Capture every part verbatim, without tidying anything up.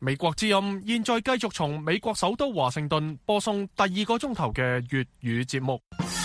美國之音現在繼續從美國首都華盛頓播送第二個鐘頭嘅粵語節目。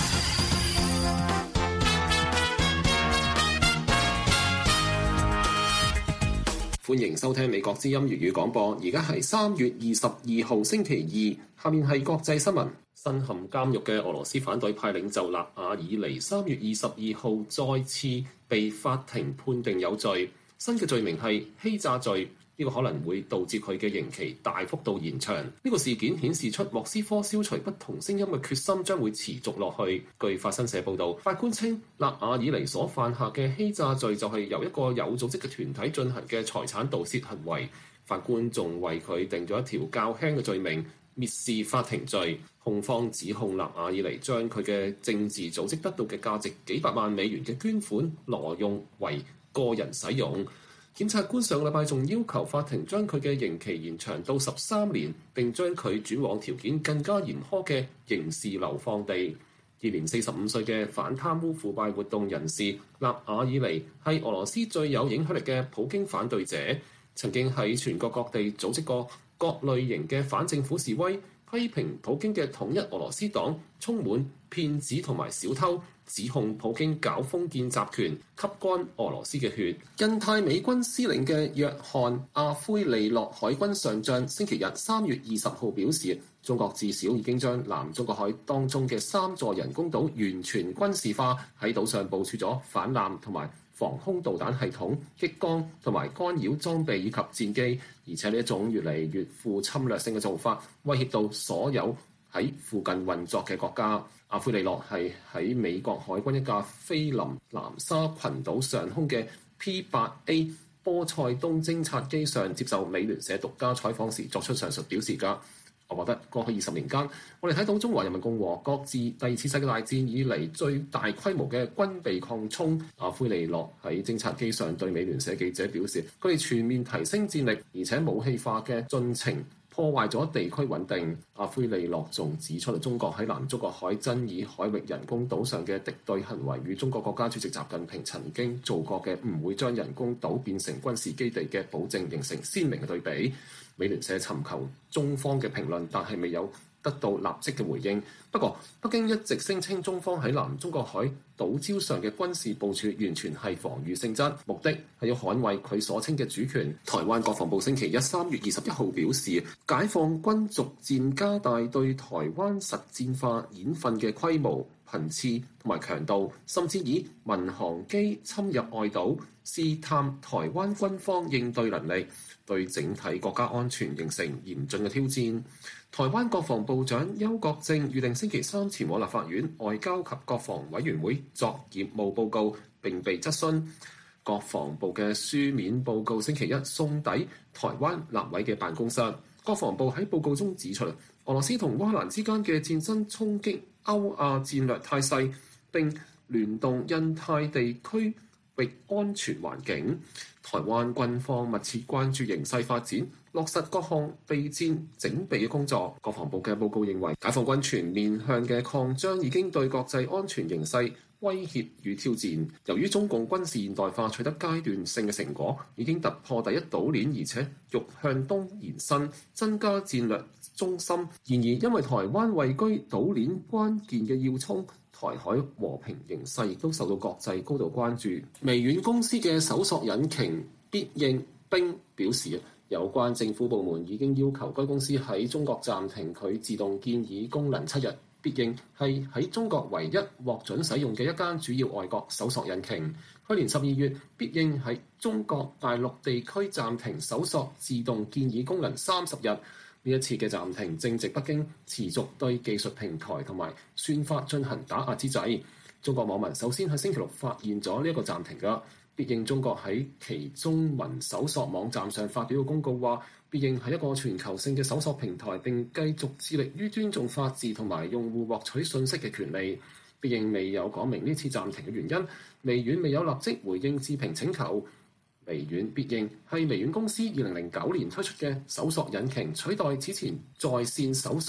歡迎收聽美國之音粵語廣播，而家係三月二十二號星期二，下面係國際新聞。身陷監獄嘅俄羅斯反對派領袖納瓦爾尼三月二十二號再次被法庭判定有罪，新嘅罪名係欺詐罪。呢個可能會導致佢嘅刑期大幅度延長。呢個事件顯示出莫斯科消除不同聲音嘅決心將會持續落去。據法新社報導，法官稱納瓦爾尼所犯下嘅欺詐罪就係由一個有組織嘅團體進行嘅財產盜竊行為。法官仲為佢定咗一條較輕嘅罪名，蔑視法庭罪。控方指控納瓦爾尼將佢嘅政治組織得到嘅價值幾百萬美元嘅捐款挪用為個人使用。檢察官上個禮拜仲要求法庭將佢嘅刑期延長到十三年，並將佢轉往條件更加嚴苛嘅刑事流放地。現年四十五歲嘅反貪污腐敗活動人士納瓦爾尼係俄羅斯最有影響力嘅普京反對者，曾經喺全國各地組織過各類型嘅反政府示威，批評普京嘅統一俄羅斯黨充滿騙子同埋小偷，指控普京搞封建集權，吸乾俄羅斯嘅血。印太美軍司令嘅約翰阿奎利諾海軍上將星期日三月二十號表示，中國至少已經將南中國海當中嘅三座人工島完全軍事化，喺島上部署咗反艦同埋防空導彈系統、激光同埋干擾裝備以及戰機，而且呢一種越嚟越富侵略性嘅做法，威脅到所有喺附近運作嘅國家。阿奎利諾係喺美國海軍一架飛臨南沙群島上空嘅 P 八 A 波塞冬偵察機上接受美聯社獨家採訪時作出上述表示㗎。我覺得過去二十年間，我哋睇到中華人民共和國自第二次世界大戰以嚟最大規模嘅軍備擴充。阿奎利諾喺偵察機上對美聯社記者表示，佢哋全面提升戰力，而且武器化嘅進程破壞咗地區穩定。阿奎利諾仲指出，中國喺南中國海爭議海域人工島上嘅敵對行為，與中國國家主席習近平曾經做過嘅唔會將人工島變成軍事基地嘅保證，形成鮮明嘅對比。美聯社尋求中方嘅評論，但係未有得到立即嘅回應。不過，北京一直聲稱中方喺南中國海島礁上嘅軍事部署完全係防禦性質，目的係要捍衛佢所稱嘅主權。台灣國防部星期一三月二十一號表示，解放軍逐漸加大對台灣實戰化演訓嘅規模、頻次同埋強度，甚至以民航機侵入外島，試探台灣軍方應對能力，對整體國家安全形成嚴峻嘅挑戰。台灣國防部長邱國正預定星期三前往立法院外交及國防委員會作業務報告，並被質詢。國防部嘅書面報告星期一送抵台灣立委嘅辦公室。國防部喺報告中指出，俄羅斯同烏克蘭之間嘅戰爭衝擊歐亞戰略態勢，並聯動印太地區域安全環境。台灣軍方密切關注形勢發展，落實各項備戰整備嘅工作。國防部嘅報告認為，解放軍全面向嘅擴張已經對國際安全形勢威脅與挑戰。由於中共軍事現代化取得階段性嘅成果，已經突破第一島鏈，而且欲向東延伸，增加戰略中心。然而，因為台灣位居島鏈關鍵嘅要衝，台海和平形勢亦都受到國際高度關注。微軟公司嘅搜索引擎必應冰表示，有關政府部門已經要求該公司喺中國暫停佢自動建議功能七日。必應係喺中國唯一獲准使用嘅一間主要外國搜索引擎。去年十二月，必應喺中國大陸地區暫停搜索自動建議功能三十日。呢一次嘅暫停正值北京持續對技術平台同埋算法進行打壓之際。中國網民首先喺星期六發現咗呢一個暫停㗎。必應中國喺其中文搜索網站上發表嘅公告話，必應係一個全球性嘅搜索平台，並繼續致力於尊重法治同埋用戶獲取信息嘅權利。必應未有講明呢次暫停嘅原因，微軟未有立即回應置評請求。微軟必應係微軟公司二零零九年推出嘅搜索引擎，取代此前在線搜索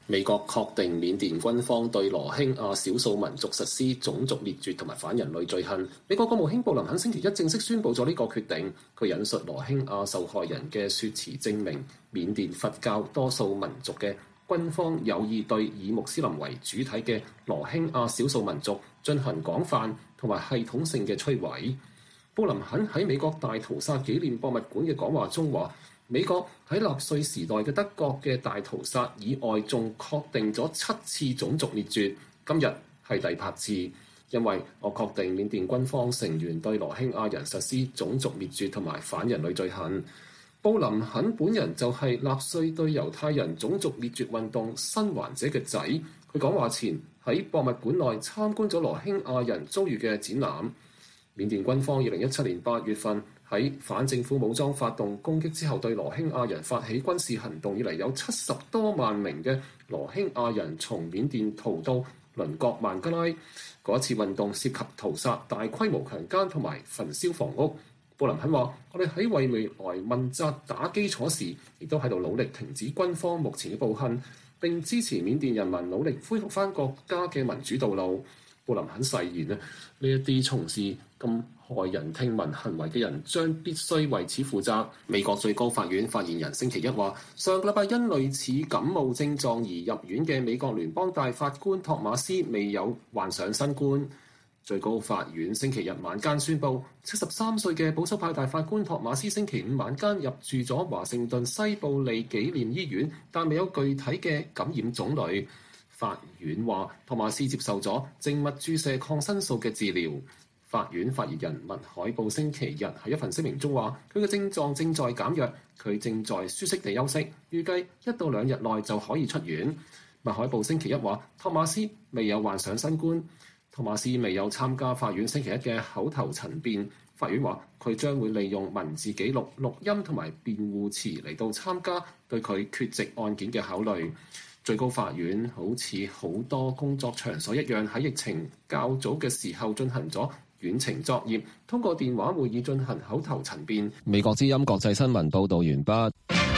美國確定緬甸軍方對羅興亞少數民族實施種族滅絕同埋反人類罪行。美國國務卿布林肯星期一正式宣布咗呢個決定。佢引述羅興亞受害人嘅説辭，證明緬甸佛教多數民族嘅軍方有意對以穆斯林為主體嘅羅興亞少數民族進行廣泛同埋系統性嘅摧毀。布林肯喺美國大屠殺紀念博物館嘅講話中話，美國喺納粹時代嘅德國嘅大屠殺以外，仲確定咗七次種族滅絕，今日係第八次，因為我確定緬甸軍方成員對羅興亞人實施種族滅絕同埋反人類罪行。布林肯本人就係納粹對猶太人種族滅絕運動生還者嘅仔，佢講話前喺博物館內參觀咗羅興亞人遭遇嘅展覽。緬甸軍方二零一七年八月份喺反政府武裝發動攻擊之後，對羅興亞人發起軍事行動以嚟，有七十多萬名嘅羅興亞人從緬甸逃到鄰國孟加拉。嗰次運動涉及屠殺、大規模強姦同埋焚燒房屋。布林肯話：我哋喺為未來問責打基礎時，亦都喺度努力停止軍方目前嘅暴行，並支持緬甸人民努力恢復翻國家嘅民主道路。布林肯誓言啊，呢一啲從事咁駭人聽聞行為嘅人將必須為此負責。美國最高法院發言人星期一話，上個禮拜因類似感冒症狀而入院嘅美國聯邦大法官托馬斯未有患上新冠。最高法院星期日晚間宣布，七十三歲嘅保守派大法官托馬斯星期五晚間入住咗華盛頓西部利紀念醫院，但未有具體嘅感染種類。法院話，托馬斯接受咗靜脈注射抗生素嘅治療。法院發言人麥海布星期日喺一份聲明中話，佢嘅症狀正在減弱，佢正在舒適地休息，預計一到兩日內就可以出院。麥海布星期一話，托馬斯未有患上新冠。托馬斯未有參加法院星期一嘅口頭陳辯。法院話，佢將會利用文字記錄、錄音同埋辯護詞嚟到參加對佢缺席案件嘅考慮。最高法院好似好多工作場所一樣，喺疫情較早嘅時候進行咗遠程作業，通過電話會議進行口頭陳辯。 美國之音國際新聞報導完畢。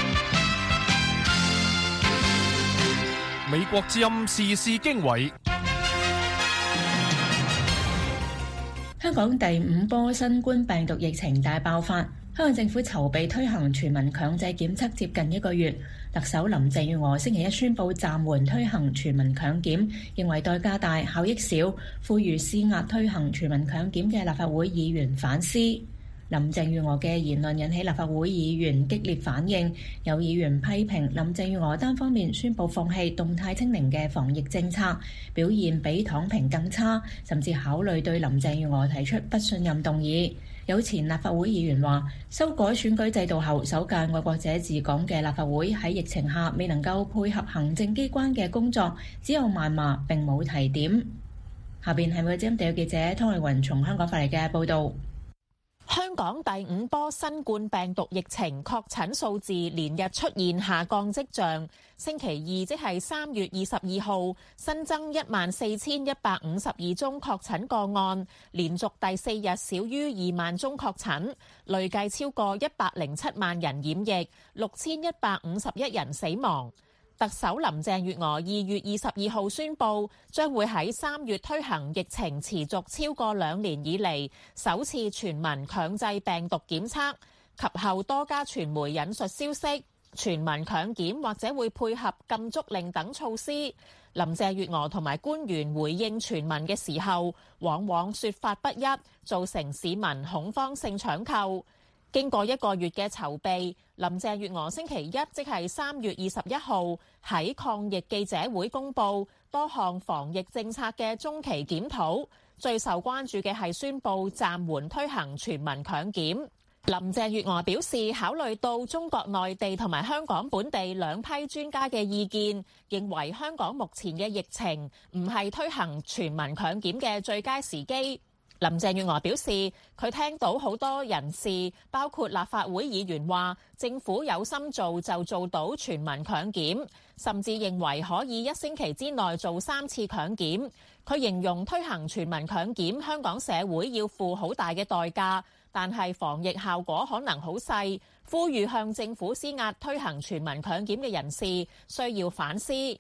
美國之音時事經緯。 香港第五波新冠病毒疫情大爆發，香港政府籌備推行全民強制檢測接近一個月。特首林鄭月娥星期一宣布暫緩推行全民強檢，認為代價大、效益少，呼籲施壓推行全民強檢嘅立法會議員反思。林鄭月娥嘅言論引起立法會議員激烈反應，有議員批評林鄭月娥單方面宣布放棄動態清零嘅防疫政策，表現比躺平更差，甚至考慮對林鄭月娥提出不信任動議。有前立法會議員話，修改選舉制度後，首屆愛國者治港嘅立法會喺疫情下未能夠配合行政機關嘅工作，只有謾罵並冇提點。下邊係美國之音地記者湯麗雲從香港發嚟嘅報導。 香港第五波新冠病毒疫情確診數字連日出現下降跡象，星期二即係三月二十二號新增一萬四千一百五十二宗確診個案，連續第四日少於二萬宗確診，累計超過一百零七萬人染疫，六千一百五十一人死亡。特首林鄭月娥二月二十二號宣布，將會喺三月推行疫情持續超過兩年以嚟首次全民強制病毒檢測。及後多家傳媒引述消息，全民強檢或者會配合禁足令等措施。林鄭月娥同埋官員回應全民嘅時候，往往說法不一，造成市民恐慌性搶購。經過一個月嘅籌備，林鄭月娥星期一即係三月二十一號喺抗疫記者會公布多項防疫政策嘅中期檢討，最受關注嘅係宣布暫緩推行全民強檢。林鄭月娥表示，考慮到中國內地同埋香港本地兩批專家嘅意見，認為香港目前嘅疫情唔係推行全民強檢嘅最佳時機。林鄭月娥表示，佢聽到好多人士，包括立法會議員話，政府有心做就做到全民強檢，甚至認為可以一星期之內做三次強檢。佢形容推行全民強檢，香港社會要付好大嘅代價，但係防疫效果可能好細，呼籲向政府施壓推行全民強檢嘅人士需要反思。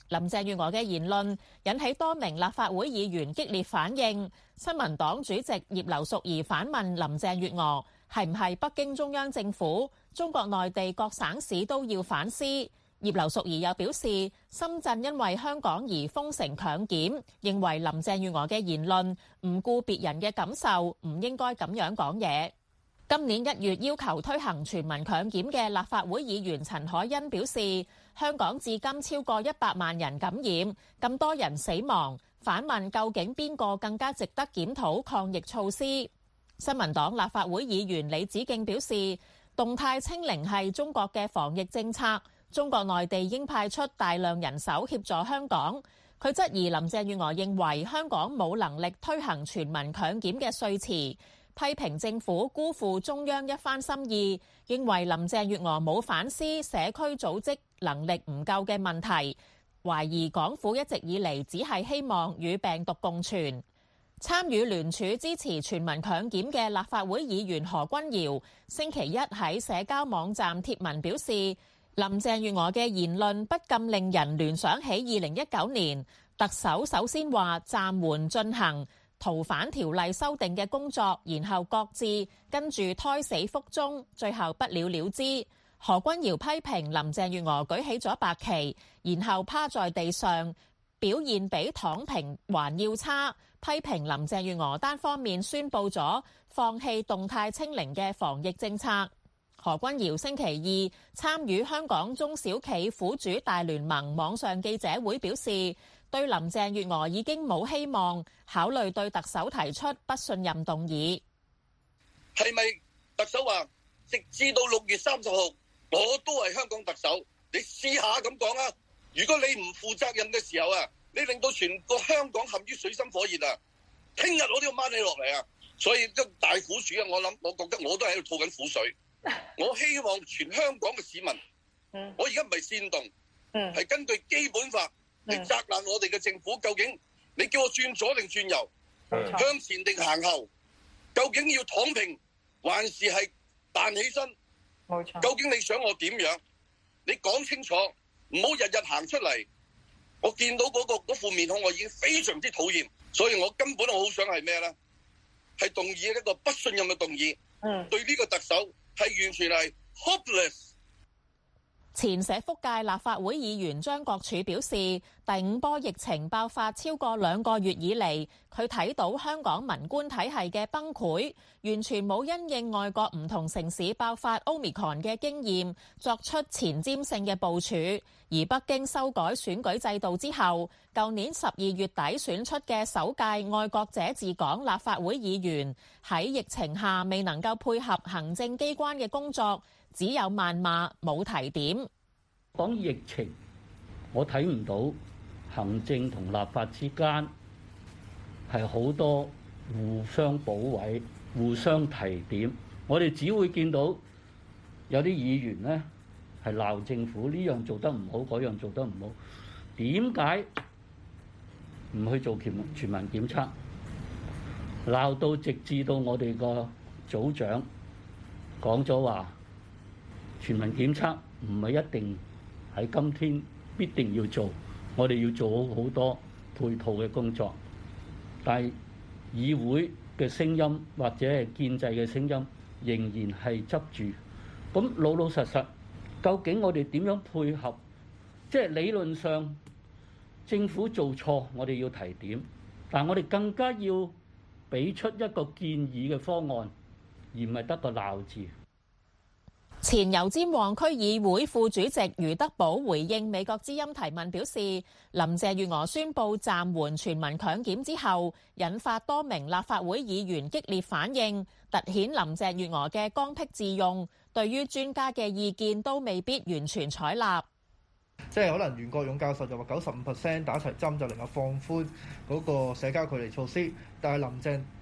林鄭月娥嘅言論引起多名立法會議員激烈反應。新民黨主席葉劉淑儀反問林鄭月娥係唔係北京中央政府、中國內地各省市都要反思。葉劉淑儀又表示，深圳因為香港而封城強檢，認為林鄭月娥嘅言論唔顧別人嘅感受，唔應該咁樣講嘢。今年一月要求推行全民強檢嘅立法會議員陳凱欣表示，香港至今超過一百萬人感染，咁多人死亡，反問究竟邊個更加值得檢討抗疫措施？新民黨立法會議員李梓敬表示，動態清零係中國嘅防疫政策，中國內地應派出大量人手協助香港。佢質疑林鄭月娥認為香港冇能力推行全民強檢嘅說辭，批評政府辜負中央一番心意，認為林鄭月娥冇反思社區組織能力唔夠嘅問題，懷疑港府一直以嚟只係希望與病毒共存。參與聯署支持全民強檢嘅立法會議員何君堯星期一喺社交網站貼文表示，林鄭月娥嘅言論不禁令人聯想起二零一九年特首首先話暫緩進行逃犯條例修訂嘅工作，然後擱置，跟住胎死腹中，最後不了了之。何君堯批評林鄭月娥舉起咗白旗，然後趴在地上，表現比躺平還要差，批評林鄭月娥單方面宣布咗放棄動態清零嘅防疫政策。何君堯星期二參與香港中小企苦主大聯盟網上記者會表示，對林鄭月娥已經冇希望，考慮對特首提出不信任動議。 係咪特首話直至到六月三十號我都係香港特首？你試下咁講啊！如果你唔負責任嘅時候啊，你令到全個香港陷於水深火熱啊！聽日我都要掹你落嚟啊！所以都大苦主啊！我諗，我覺得我都喺度吐緊苦水。我希望全香港嘅市民，我而家唔係煽動，係根據基本法，你責難我哋嘅政府，究竟你叫我轉左定轉右，向前定行後，究竟要躺平還是係彈起身？冇錯。究竟你想我點樣？你講清楚，唔好日日行出嚟。我見到嗰個嗰副面孔，我已經非常之討厭，所以我根本我好想係咩咧？係動議一個不信任嘅動議。嗯，對呢個特首係完全係 hopeless。 前社福界立法會議員張國柱表示，第五波疫情爆發超過兩個月以嚟，佢睇到香港文官體系嘅崩潰，完全冇因應外國唔同城市爆發 Omicron 嘅經驗，作出前瞻性嘅部署。而北京修改選舉制度之後，舊年十二月底選出嘅首屆愛國者治港立法會議員，喺疫情下未能夠配合行政機關嘅工作，只有謾罵冇提點。 講疫情，我睇唔到行政同立法之間係好多互相補位、互相提點。我哋只會見到有啲議員呢係鬧政府呢樣做得唔好，嗰樣做得唔好。點解唔去做全民全民檢測？鬧到直至到我哋個組長講咗話，全民檢測唔係一定喺今天必定要做，我哋要做好好多配套嘅工作。但係議會嘅聲音或者係建制嘅聲音仍然係執住。咁老老實實，究竟我哋點樣配合？即係理論上政府做錯，我哋要提點，但我哋更加要俾出一個建議嘅方案，而唔係得個鬧字。 前油尖旺區議會副主席余德寶回應美國之音提問表示，林鄭月娥宣布暫緩全民強檢之後，引發多名立法會議員激烈反應，凸顯林鄭月娥嘅剛愎自用，對於專家嘅意見都未必完全採納。 即係可能袁國勇教授就話九十五 percent 打齊針就能夠放寬嗰個社交距離措施，但係林鄭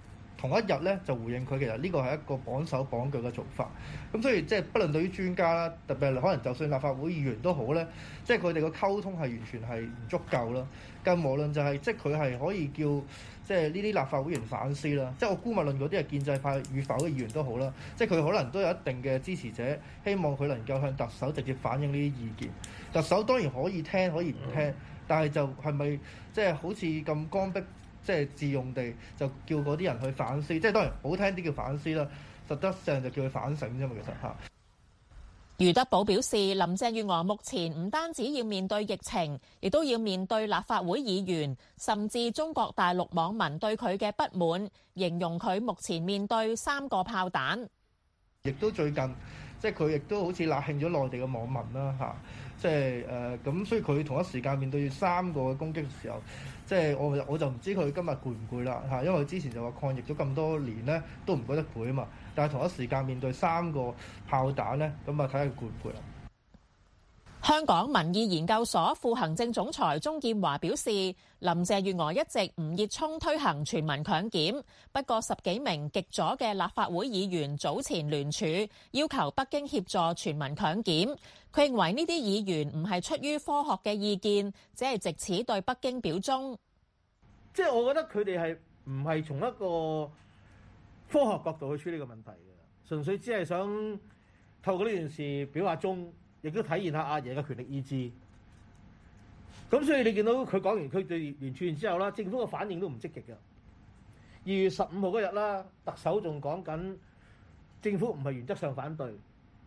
同一日咧就回應佢，其實呢個係一個綁手綁腳嘅做法。咁所以即係不論對於專家啦，特別係可能就算立法會議員都好咧，即係佢哋個溝通係完全係唔足夠啦。更無論就係、是、即係佢係可以叫即係呢啲立法會議員反思啦。即係我姑勿論嗰啲係建制派與否嘅議員都好啦，即係佢可能都有一定嘅支持者，希望佢能夠向特首直接反映呢啲意見。特首當然可以聽，可以唔聽，但係就係咪即係好似咁剛愎即係自用地就叫嗰啲人去反思？即係當然好聽啲叫反思啦，實質上就叫佢反省啫嘛。其實嚇。 余德寶表示，林鄭月娥目前唔單止要面對疫情，亦都要面對立法會議員，甚至中國大陸網民對佢嘅不滿，形容佢目前面對三個炮彈。 亦都最近，即係佢亦都好似辣興咗內地嘅網民啦嚇，即係誒咁，所以佢同一時間面對三個嘅攻擊嘅時候，即係我我就唔知佢今日攰唔攰啦嚇，因為佢之前就話抗疫咗咁多年咧，都唔覺得攰啊嘛。但係同一時間面對三個炮彈咧，咁啊睇下佢攰唔攰啦。 香港民意研究所副行政總裁鍾劍華表示，林鄭月娥一直唔熱衷推行全民強檢，不過十幾名極左嘅立法會議員早前聯署要求北京協助全民強檢。佢認為呢啲議員唔係出於科學嘅意見，只係藉此對北京表忠。 即係我覺得佢哋係唔係從一個科學角度去處理個問題嘅，純粹只係想透過呢件事表下忠，亦都體現下阿爺嘅權力意志。咁所以你見到佢講完佢哋聯署完之後啦，政府嘅反應都唔積極嘅。二月十五號嗰日啦，特首仲講緊政府唔係原則上反對，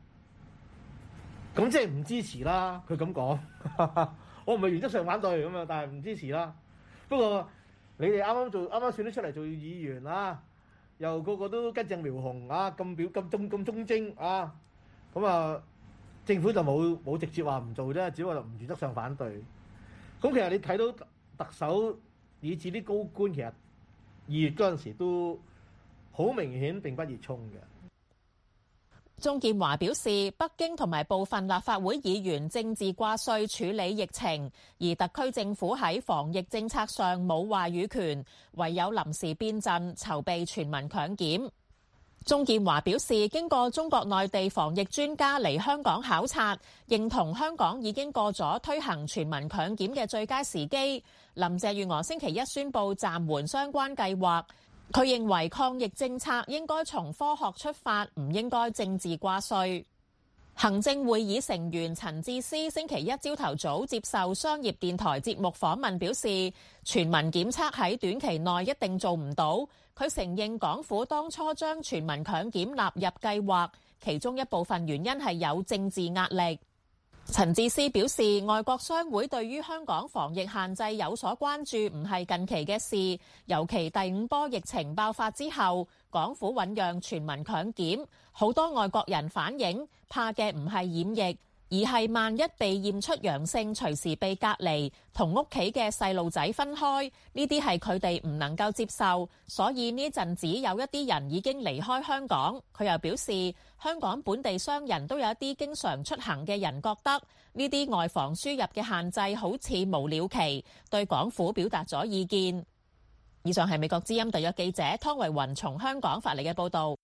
咁即係唔支持啦。佢咁講，我唔係原則上反對咁樣，但係唔支持啦。不過你哋啱啱做啱啱選咗出嚟做議員啦。又個個都根正苗紅啊，咁表咁忠咁忠貞啊，咁啊政府就冇冇直接話唔做啫，只不過唔原則上反對。咁其實你睇到特首以至啲高官，其實二月嗰陣時都好明顯並不熱衷嘅。 鍾劍華表示，北京同埋部分立法會議員政治掛帥處理疫情，而特區政府喺防疫政策上冇話語權，唯有臨時變陣籌備全民強檢。鍾劍華表示，經過中國內地防疫專家嚟香港考察，認同香港已經過咗推行全民強檢嘅最佳時機。林鄭月娥星期一宣布暫緩相關計劃。佢認為抗疫政策應該從科學出發，唔應該政治掛帥。行政會議成員陳智思星期一朝頭早接受商業電台節目訪問，表示全民檢測喺短期內一定做唔到。佢承認港府當初將全民強檢納入計劃，其中一部分原因係有政治壓力。陳智思表示，外國商會對於香港防疫限制有所關注，唔係近期嘅事。尤其第五波疫情爆發之後，港府醞釀全民強檢，好多外國人反映怕嘅唔係染疫，而係萬一被驗出陽性，隨時被隔離，同屋企嘅細路仔分開，呢啲係佢哋唔能夠接受。所以呢陣子有一啲人已經離開香港。佢又表示，香港本地商人都有一啲經常出行嘅人覺得呢啲外防輸入嘅限制好似無了期，對港府表達咗意見。以上係美國之音特約記者湯維雲從香港發嚟嘅報導。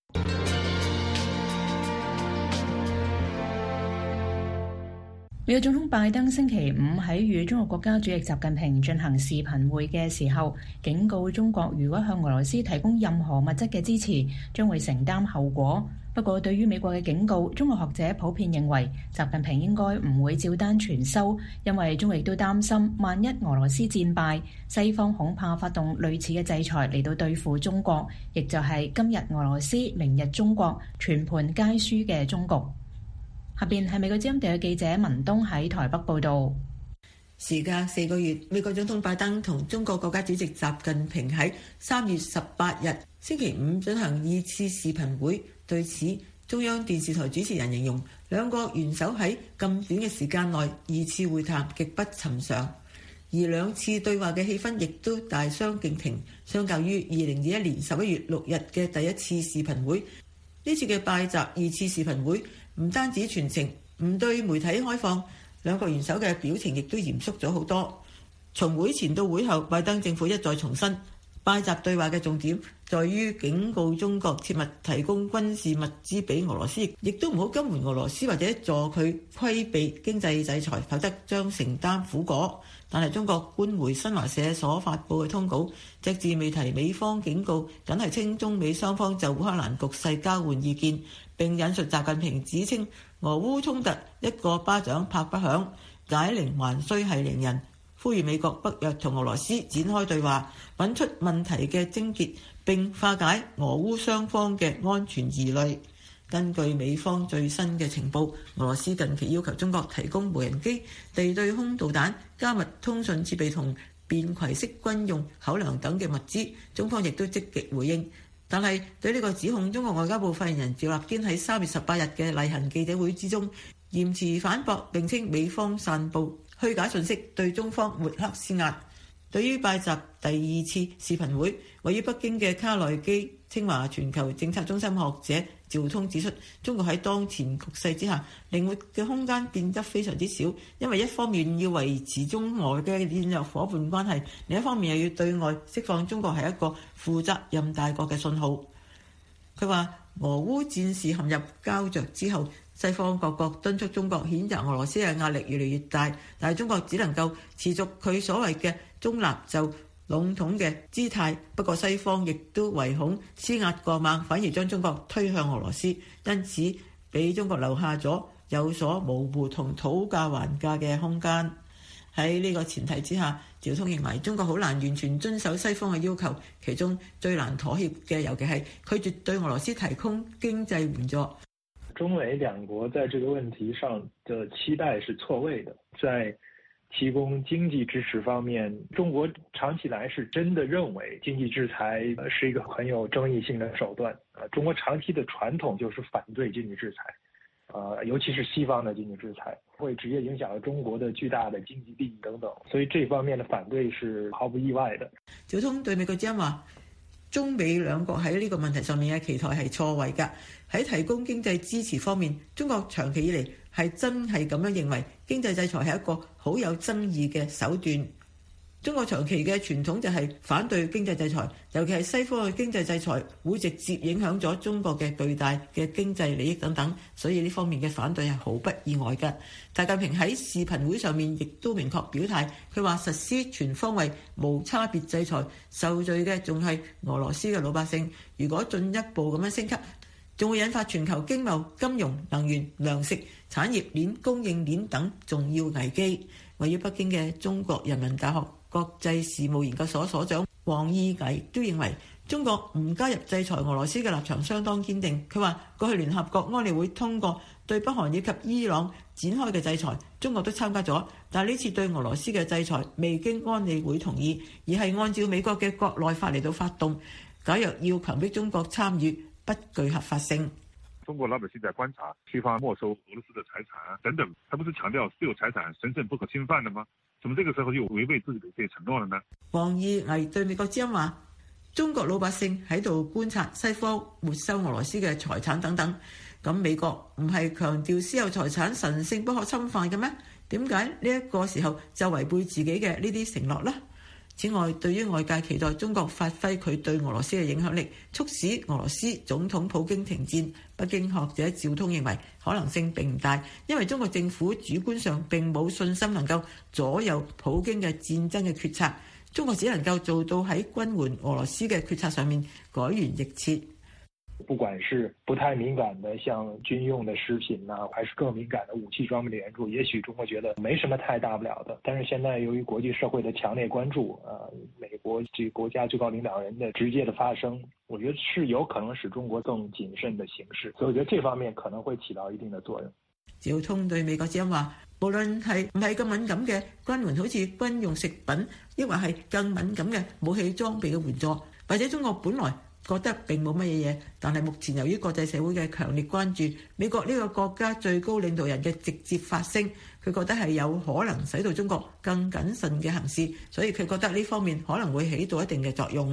美國總統拜登星期五喺與中國國家主席習近平進行視頻會嘅時候，警告中國如果向俄羅斯提供任何物質嘅支持，將會承擔後果。不過，對於美國嘅警告，中國學者普遍認為習近平應該唔會照單全收，因為中國亦都擔心，萬一俄羅斯戰敗，西方恐怕發動類似嘅制裁嚟到對付中國，亦就係今日俄羅斯，明日中國，全盤皆輸嘅終局。下邊係美國之音嘅記者文東喺台北報道。 時隔四個月，美國總統拜登同中國國家主席習近平喺三月十八日星期五進行二次視頻會。對此，中央電視台主持人形容兩國元首喺咁短嘅時間內二次會談極不尋常，而兩次對話嘅氣氛亦都大相徑庭。相較於二零二一年十一月六日嘅第一次視頻會，呢次嘅拜習二次視頻會唔單止全程唔對媒體開放，兩國元首嘅表情亦都嚴肅咗好多。從會前到會後，拜登政府一再重申拜習對話嘅重點在於警告中國切勿提供軍事物資俾俄羅斯，亦都唔好金援俄羅斯或者助佢規避經濟制裁，否則將承擔苦果。但係中國官媒新華社所發布嘅通稿隻字未提美方警告，僅係稱中美雙方就烏克蘭局勢交換意見，並引述習近平指稱俄烏衝突一個巴掌拍不響，解鈴還須繫鈴人，呼籲美國北約同俄羅斯展開對話，揾出問題嘅症結，並化解俄烏雙方嘅安全疑慮。根據美方最新嘅情報，俄羅斯近期要求中國提供無人機、地對空導彈、加密通訊設備同便攜式軍用口糧等嘅物資，中方亦都積極回應。但係對呢個指控，中國外交部發言人趙立堅喺三月十八日嘅例行記者會之中嚴詞反駁，並稱美方散佈虛假信息，對中方抹黑施壓。對於拜習第二次視頻會，位於北京嘅卡內基清華全球政策中心學者趙通指出，中國喺當前局勢之下，靈活嘅空間變得非常之少，因為一方面要維持中俄嘅戰略夥伴關係，另一方面又要對外釋放中國係一個負責任大國嘅信號。佢話俄烏戰事陷入膠着之後，西方各國敦促中國譴責俄羅斯嘅壓力越嚟越大，但係中國只能夠持續佢所謂嘅中立就籠統嘅姿態。不過西方亦都唯恐施壓過猛，反而將中國推向俄羅斯，因此俾中國留下咗有所模糊同討價還價嘅空間。喺呢個前提之下，趙通認為中國好難完全遵守西方嘅要求，其中最難妥協嘅尤其係拒絕對俄羅斯提供經濟援助。 中美兩國在這個問題上的期待是錯位的，在提供經濟支持方面，中國長期來是真的認為經濟制裁是一個很有爭議性的手段。啊，中國長期的傳統就是反對經濟制裁，啊，尤其是西方的經濟制裁，會直接影響到中國的巨大的經濟利益等等，所以這方面的反對是毫不意外的。 趙通對美國之音話，中美兩國喺呢個問題上面嘅期待係錯位㗎。喺提供經濟支持方面，中國長期以嚟係真係咁樣認為，經濟制裁係一個好有爭議嘅手段。中國長期嘅傳統就係反對經濟制裁，尤其係西方嘅經濟制裁會直接影響咗中國嘅巨大嘅經濟利益等等，所以呢方面嘅反對係毫不意外嘅。習近平喺視頻會上面亦都明確表態，佢話實施全方位無差別制裁，受罪嘅仲係俄羅斯嘅老百姓。如果進一步咁樣升級，仲會引發全球經貿、金融、能源、糧食、產業鏈、供應鏈等重要危機。位於北京嘅中國人民大學國際事務研究所所長王毅毅都認為，中國唔加入制裁俄羅斯嘅立場相當堅定。佢話過去聯合國安理會通過對北韓以及伊朗展開嘅制裁，中國都參加咗，但係呢次對俄羅斯嘅制裁未經安理會同意，而係按照美國嘅國內法嚟到發動。假若要強迫中國參與，不具合法性。 中國老百姓在觀察西方沒收俄羅斯的財產啊等等，他不是強調私有財產神聖不可侵犯的嗎？怎麼這個時候又違背自己的這些承諾了呢？王毅毅對美國之音話，中國老百姓喺度觀察西方沒收俄羅斯嘅財產等等，咁美國唔係強調私有財產神聖不可侵犯嘅咩？點解呢一個時候就違背自己嘅呢啲承諾呢？此外，對於外界期待中國發揮佢對俄羅斯嘅影響力，促使俄羅斯總統普京停戰，北京學者趙通認為可能性並唔大，因為中國政府主觀上並冇信心能夠左右普京嘅戰爭嘅決策，中國只能夠做到喺軍援俄羅斯嘅決策上面改弦易轍。 不管是不太敏感的像軍用的食品啊，還是更敏感的武器裝備的援助，也許中國覺得沒什麼太大不了的。但是現在由於國際社會的強烈關注，啊，美國這國家最高領導人的直接的發聲，我覺得是有可能使中國更謹慎的行事。所以我覺得這方面可能會起到一定的作用。 趙通對美國之音話，無論係唔係咁敏感嘅軍援，好似軍用食品，抑或係更敏感嘅武器裝備嘅援助，或者中國本來覺得並冇乜嘢嘢，但係目前由於國際社會嘅強烈關注，美國呢個國家最高領導人嘅直接發聲，佢覺得係有可能使到中國更謹慎嘅行事，所以佢覺得呢方面可能會起到一定嘅作用。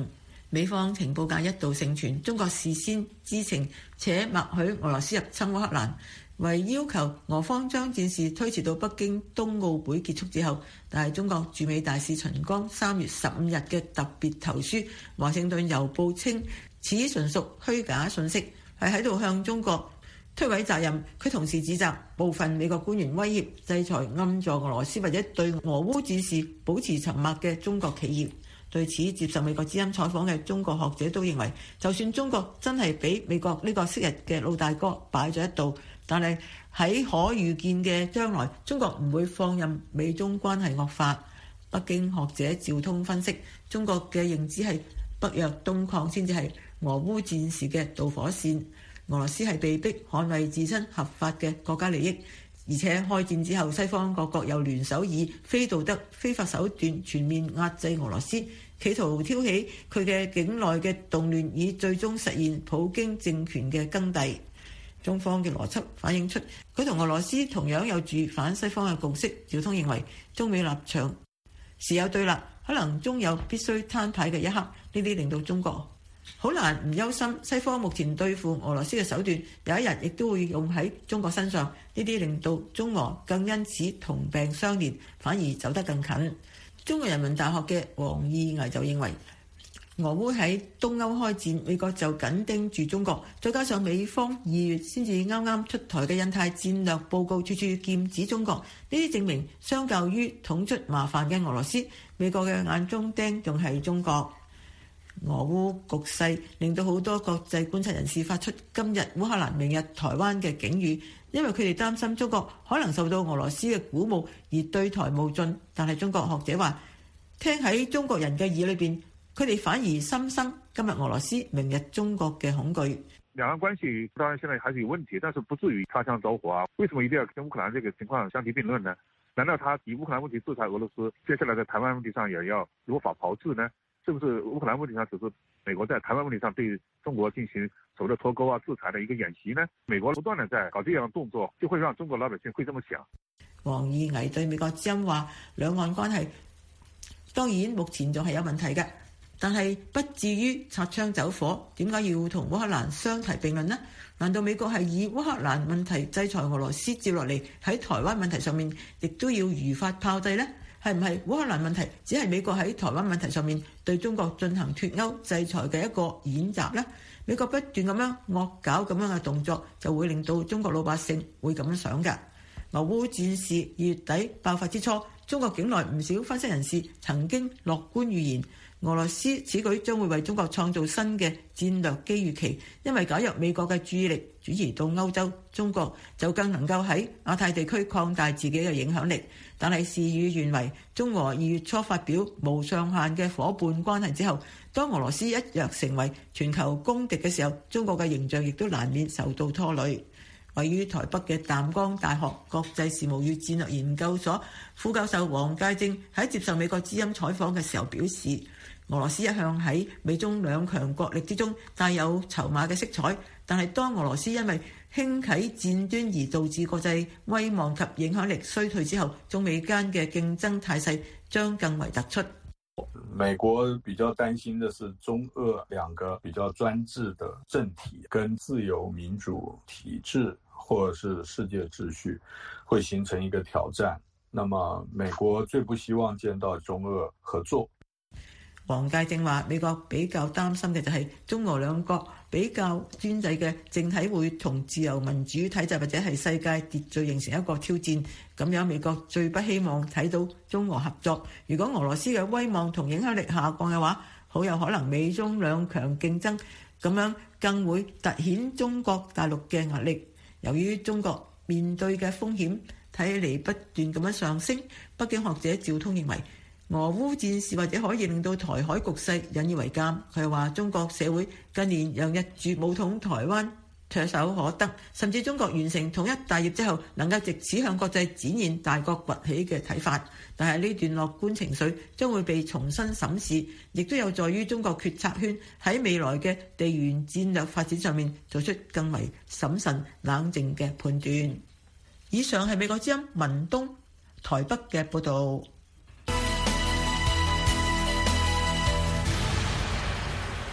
美方情報界一度盛傳中國事先知情且默許俄羅斯入侵烏克蘭，為要求俄方將戰事推遲到北京冬奧會結束之後。但係中國駐美大使秦剛三月十五日嘅特別投書，華盛頓郵報稱此純屬虛假信息，係喺度向中國推諉責任。佢同時指責部分美國官員威脅制裁暗助俄羅斯或者對俄烏戰事保持沉默嘅中國企業。對此接受美國之音採訪嘅中國學者都認為，就算中國真係俾美國呢個昔日嘅老大哥擺咗一度，但係喺可預見嘅將來，中國唔會放任美中關係惡化。北京學者趙通分析，中國嘅認知係北約東擴先至係俄烏戰事嘅導火線，俄羅斯係被逼捍衛自身合法嘅國家利益。而且開戰之後，西方各國又聯手以非道德、非法手段全面壓制俄羅斯，企圖挑起佢嘅境內嘅動亂，以最終實現普京政權嘅更替。中方嘅邏輯反映出佢同俄羅斯同樣有住反西方嘅共識。趙通認為，中美立場時有對立，可能終有必須攤牌嘅一刻。呢啲令到中國好難唔憂心，西方目前對付俄羅斯嘅手段，有一日亦都會用喺中國身上。呢啲令到中俄更因此同病相憐，反而走得更近。中國人民大學嘅王義毅就認為，俄烏喺東歐開戰，美國就緊盯住中國，再加上美方二月先至啱啱出台嘅印太戰略報告，處處劍指中國。呢啲證明，相較於捅出麻煩嘅俄羅斯，美國嘅眼中釘仲係中國。俄烏局勢令到好多國際觀察人士發出今日烏克蘭、明日台灣嘅警語，因為佢哋擔心中國可能受到俄羅斯嘅鼓舞而對台冒進。但係中國學者話，聽喺中國人嘅耳裏邊，佢哋反而心生今日俄羅斯、明日中國嘅恐懼。 兩岸關係當然現在還是有問題，但是不至於擦槍走火啊！為什麼一定要跟烏克蘭這個情況相提並論呢？難道他以烏克蘭問題制裁俄羅斯，接下來在台灣問題上也要如法炮製呢？是不是烏克蘭問題上只是美國在台灣問題上對中國進行所謂的脫鈎啊、制裁的一個演習呢？美國不斷地在搞這樣的動作，就會讓中國老百姓會這麼想。 王義毅對美國之音話，兩岸關係當然目前仲係有問題嘅，但係不至於擦槍走火。點解要同烏克蘭相提並論呢？難道美國係以烏克蘭問題制裁俄羅斯，接落嚟喺台灣問題上面亦都要如法炮製呢？係唔係烏克蘭問題只係美國喺台灣問題上面對中國進行脫鈎制裁嘅一個演習呢？美國不斷咁樣惡搞咁樣嘅動作，就會令到中國老百姓會咁樣想㗎。俄烏戰事二月底爆發之初，中國境內唔少分析人士曾經樂觀預言，俄羅斯此舉將會為中國創造新嘅戰略機遇期，因為假若美國嘅注意力轉移到歐洲，中國就更能夠喺亞太地區擴大自己嘅影響力。但係事與願違，中俄二月初發表無上限嘅夥伴關係之後，當俄羅斯一躍成為全球公敵嘅時候，中國嘅形象亦都難免受到拖累。位於台北嘅淡江大學國際事務與戰略研究所副教授黃介正喺接受美國之音採訪嘅時候表示，俄羅斯一向喺美中兩強國力之中帶有籌碼嘅色彩，但係當俄羅斯因為興起戰端而導致國際威望及影響力衰退之後，中美間嘅競爭態勢將更為突出。 美國比較擔心的是中俄兩個比較專制的政體跟自由民主體制或者是世界秩序會形成一個挑戰，那麼美國最不希望見到中俄合作。 黃介正話，美國比較擔心嘅就係中俄兩國比較專制嘅政體會同自由民主體制或者係世界秩序形成一個挑戰，咁樣美國最不希望睇到中俄合作。如果俄羅斯嘅威望同影響力下降嘅話，好有可能美中兩強競爭，咁樣更會凸顯中國大陸嘅壓力。由於中國面對嘅風險睇起嚟不斷咁樣上升，北京學者趙通認為，俄烏戰事或者可以令到台海局勢引以為鑑。佢又話，中國社會近年讓日絕武統台灣唾手可得，甚至中國完成統一大業之後，能夠藉此向國際展現大國崛起嘅睇法。但係呢段樂觀情緒將會被重新審視，亦都有助於中國決策圈喺未來嘅地緣戰略發展上面做出更為審慎冷靜嘅判斷。以上係美國之音文東台北嘅報導。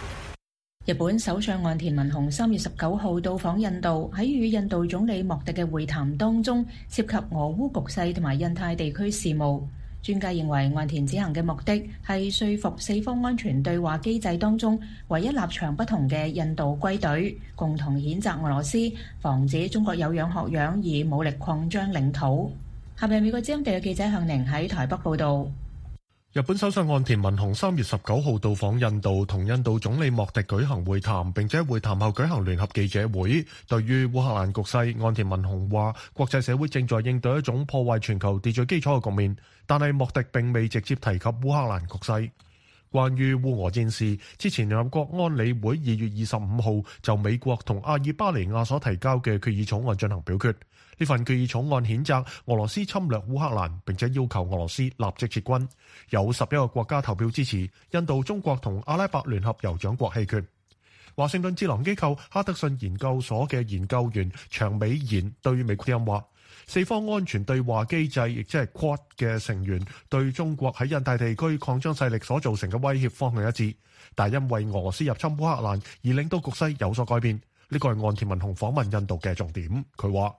日本首相岸田文雄三月十九號到訪印度，喺與印度總理莫迪嘅會談當中，涉及俄烏局勢同埋印太地區事務。專家認為，岸田此行嘅目的係說服四方安全對話機制當中唯一立場不同嘅印度歸隊，共同譴責俄羅斯，防止中國有樣學樣以武力擴張領土。下面美國之音地嘅記者向寧喺台北報導。 日本首相岸田文雄三月十九號到訪印度，同印度總理莫迪舉行會談，並且會談後舉行聯合記者會。對於烏克蘭局勢，岸田文雄話國際社會正在應對一種破壞全球秩序基礎嘅局面，但係莫迪並未直接提及烏克蘭局勢。關於烏俄戰事，之前聯合國安理會二月二十五號就美國同阿爾巴尼亞所提交嘅決議草案進行表決。呢份決議草案譴責俄羅斯侵略烏克蘭，並且要求俄羅斯立即撤軍。有十一個國家投票支持，印度、中國同阿拉伯聯合酋長國棄權。華盛頓智囊機構哈德遜研究所嘅研究員長美賢對美國之音話，四方安全對話機制，亦即係 Quad 嘅成員，對中國喺印太地區擴張勢力所造成嘅威脅方向一致，但因為俄羅斯入侵烏克蘭而令到局勢有所改變。呢個係岸田文雄訪問印度嘅重點。佢話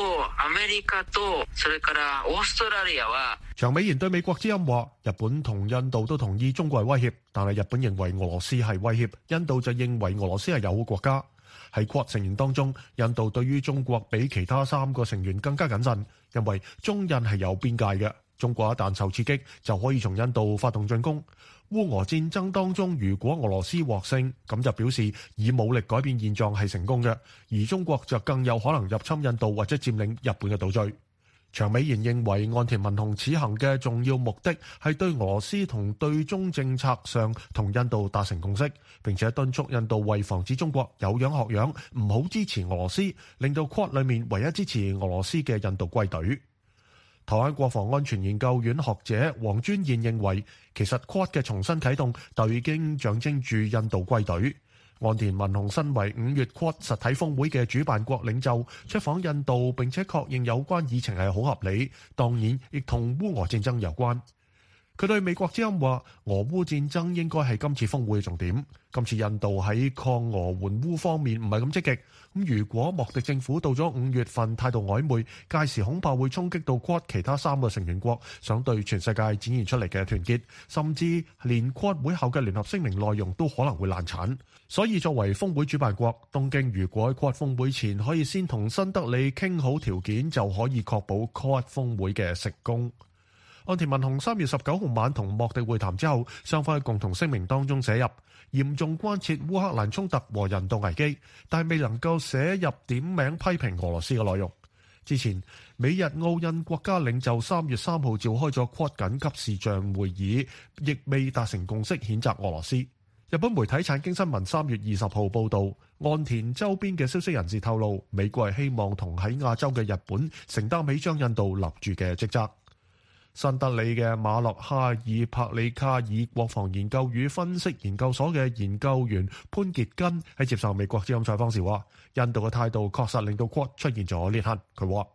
長美賢對美國之音話，日本同印度都同意中國係威脅，但係日本認為俄羅斯係威脅，印度就認為俄羅斯係友好國家。喺 Quad 成員當中，印度對於中國比其他三個成員更加謹慎，因為中印係有邊界嘅，中國一旦受刺激就可以從印度發動進攻。烏俄戰爭當中，如果俄羅斯獲勝，咁就表示以武力改變現狀係成功嘅，而中國就更有可能入侵印度或者佔領日本嘅島嶼。長美賢認為，岸田文雄此行嘅重要目的係對俄羅斯同對中政策上同印度達成共識，並且敦促印度為防止中國有樣學樣，唔好支持俄羅斯，令到 Quad 裏面唯一支持俄羅斯嘅印度歸隊。台灣國防安全研究院學者黃尊彥認為，其實 Quad 嘅重新啟動就已經象徵住印度歸隊。岸田文雄身為五月 Quad 實體峰會嘅主辦國領袖，出訪印度並且確認有關議程係好合理，當然亦同烏俄戰爭有關。佢對美國之音話，俄烏戰爭應該係今次峰會嘅重點。今次印度喺抗俄援烏方面唔係咁積極，咁如果莫迪政府到咗五月份態度曖昧，屆時恐怕會衝擊到 Quad 其他三個成員國想對全世界展現出嚟嘅團結，甚至連 Quad 會後嘅聯合聲明內容都可能會爛產。所以作為峰會主辦國，東京如果喺 Quad 峰會前可以先同新德里傾好條件，就可以確保 Quad 峰會嘅成功。岸田文雄三月十九號晚同莫迪會談之後，雙方喺共同聲明當中寫入嚴重關切烏克蘭衝突和人道危機，但係未能夠寫入點名批評俄羅斯嘅內容。之前美日澳印國家領袖三月三號召開咗 Quad 緊急視像會議，亦未達成共識譴責俄羅斯。日本媒體產經新聞三月二十號報導，岸田周邊嘅消息人士透露，美國係希望同喺亞洲嘅日本承擔起將印度立住嘅職責。新德里嘅馬洛哈爾帕里卡爾國防研究與分析研究所嘅研究員潘傑根喺接受美國之音採訪時話，印度嘅態度確實令到 Quad 出現咗裂痕。佢話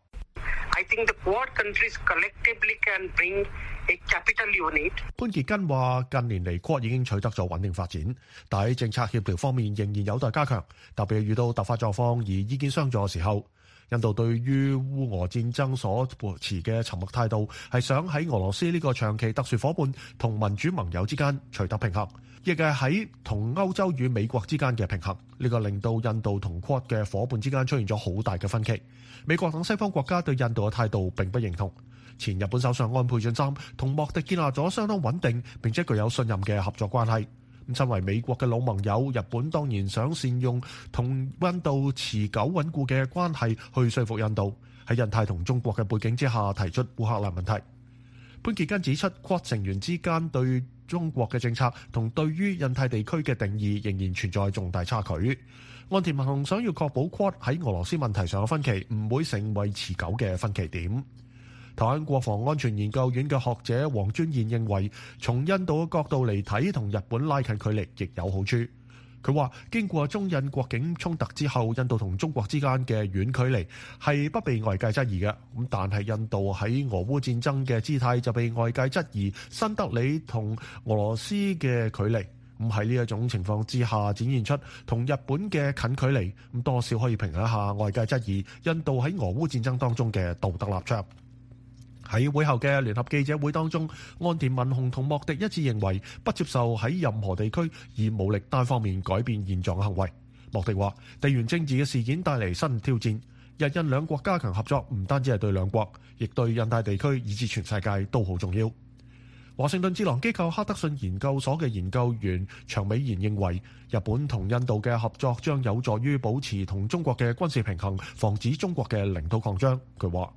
I think the Quad countries collectively can bring a capital unit。 潘傑根話，近年嚟 Quad 已經取得咗穩定發展，但喺政策協調方面仍然有待加強，特別係遇到突發狀況而意見相左嘅時候。印度對於烏俄戰爭所持嘅沉默態度，係想喺俄羅斯呢個長期特殊夥伴同民主盟友之間取得平衡，亦係喺同歐洲與美國之間嘅平衡。呢個令到印度同 Quad 嘅夥伴之間出現咗好大嘅分歧。美國等西方國家對印度嘅態度並不認同。前日本首相安倍晉三同莫迪建立咗相當穩定並且具有信任嘅合作關係。身為美國嘅老盟友，日本當然想善用同印度持久穩固嘅關係去說服印度喺印太同中國嘅背景之下提出烏克蘭問題。潘傑根指出 Quad 成員之間對中國嘅政策同對於印太地區嘅定義仍然存在重大差距。岸田文雄想要確保 Quad 喺俄羅斯問題上嘅分歧唔會成為持久嘅分歧點。台灣國防安全研究院嘅學者黃尊彥認為，從印度嘅角度嚟睇，同日本拉近距離亦有好處。佢話，經過中印國境衝突之後，印度同中國之間嘅遠距離係不被外界質疑嘅。咁但係印度喺俄烏戰爭嘅姿態就被外界質疑新德里同俄羅斯嘅距離。 咁喺呢一種情況之下，展現出同日本嘅近距離，咁多少可以平衡一下外界質疑印度喺俄烏戰爭當中嘅道德立場。喺會後嘅聯合記者會當中，岸田文雄同莫迪一致認為不接受喺任何地區以武力單方面改變現狀嘅行為。莫迪話：地緣政治嘅事件帶嚟新挑戰，日印兩國加強合作唔單止係對兩國，亦對印太地區以至全世界都好重要。華盛頓智囊機構哈德遜研究所嘅研究員長美賢認為，日本同印度嘅合作將有助於保持同中國嘅軍事平衡，防止中國嘅領土擴張。佢話：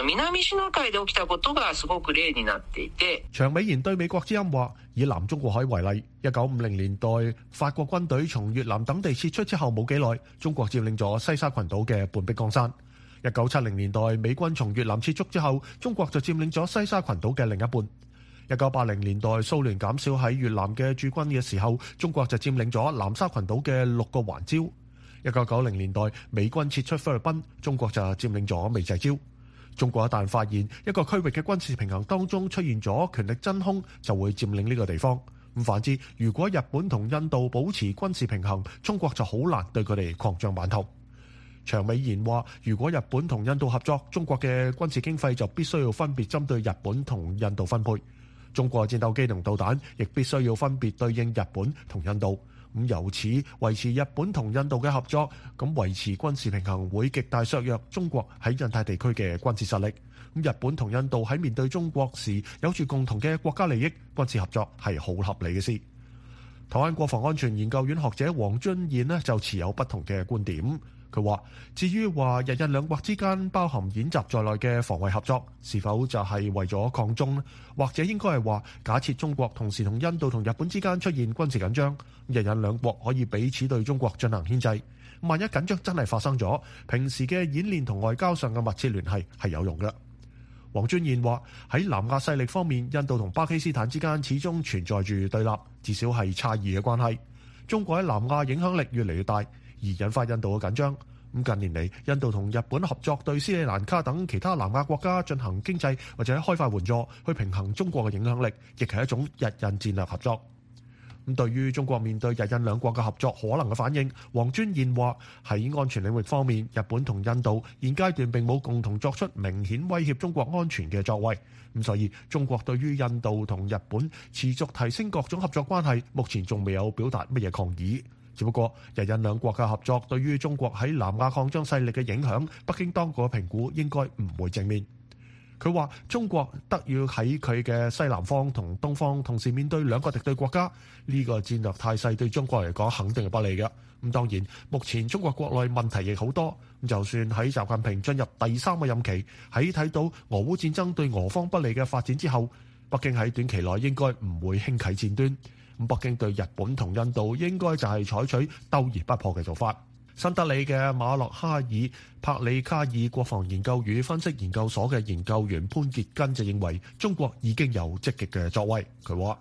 長美賢對美國之音話，以南中國海為例，一九五零年代法國軍隊從越南等地撤出之後冇幾耐，中國佔領咗西沙群島嘅半壁江山。一九七零年代美軍從越南撤出之後，中國就佔領咗西沙群島嘅另一半。一九八零年代蘇聯減少喺越南嘅駐軍嘅時候，中國就佔領咗南沙群島嘅六個環礁。一九九零年代美軍撤出菲律賓，中國就佔領咗美濟礁。中國一旦發現一個區域嘅軍事平衡當中出現咗權力真空，就會佔領呢個地方。咁反之，如果日本同印度保持軍事平衡，中國就好難對佢哋擴張版圖。長美賢話：如果日本同印度合作，中國嘅軍事經費就必須要分別針對日本同印度分配。中國戰鬥機同導彈亦必須要分別對應日本同印度，咁由此維持日本同印度嘅合作，咁維持軍事平衡會極大削弱中國喺印太地區嘅軍事實力。咁日本同印度喺面對中國時有住共同嘅國家利益，軍事合作係好合理嘅事。台灣國防安全研究院學者黃遵彥呢就持有不同嘅觀點。佢話：至於話日印兩國之間包含演習在內嘅防衛合作，是否就係為咗抗中呢？或者應該係話，假設中國同時同印度同日本之間出現軍事緊張，日印兩國可以彼此對中國進行牽制。萬一緊張真係發生咗，平時嘅演練同外交上嘅密切聯繫係有用嘅。黃遵彥話：喺南亞勢力方面，印度同巴基斯坦之間始終存在住對立，至少係差異嘅關係。中國喺南亞影響力越嚟越大，而引發印度嘅緊張。咁近年嚟，印度同日本合作對斯里蘭卡等其他南亞國家進行經濟或者開發援助，去平衡中國嘅影響力，亦係一種日印戰略合作。咁對於中國面對日印兩國嘅合作可能嘅反應，黃遵彥話：喺安全領域方面，日本同印度現階段並冇共同作出明顯威脅中國安全嘅作為。咁所以中國對於印度同日本持續提升各種合作關係，目前仲未有表達乜嘢抗議。只不過日印兩國嘅合作對於中國喺南亞擴張勢力嘅影響，北京當局嘅評估應該唔會正面。佢話：中國得要喺佢嘅西南方同東方同時面對兩個敵對國家，呢個戰略態勢對中國嚟講肯定係不利嘅。咁當然，目前中國國內問題亦好多。咁就算喺習近平進入第三個任期，喺睇到俄烏戰爭對俄方不利嘅發展之後，北京喺短期內應該唔會輕啟戰端。咁北京對日本同印度應該就係採取鬥而不破嘅做法。新德里嘅馬洛哈爾帕里卡爾國防研究與分析研究所嘅研究員潘傑根就認為，中國已經有積極嘅作為。佢話：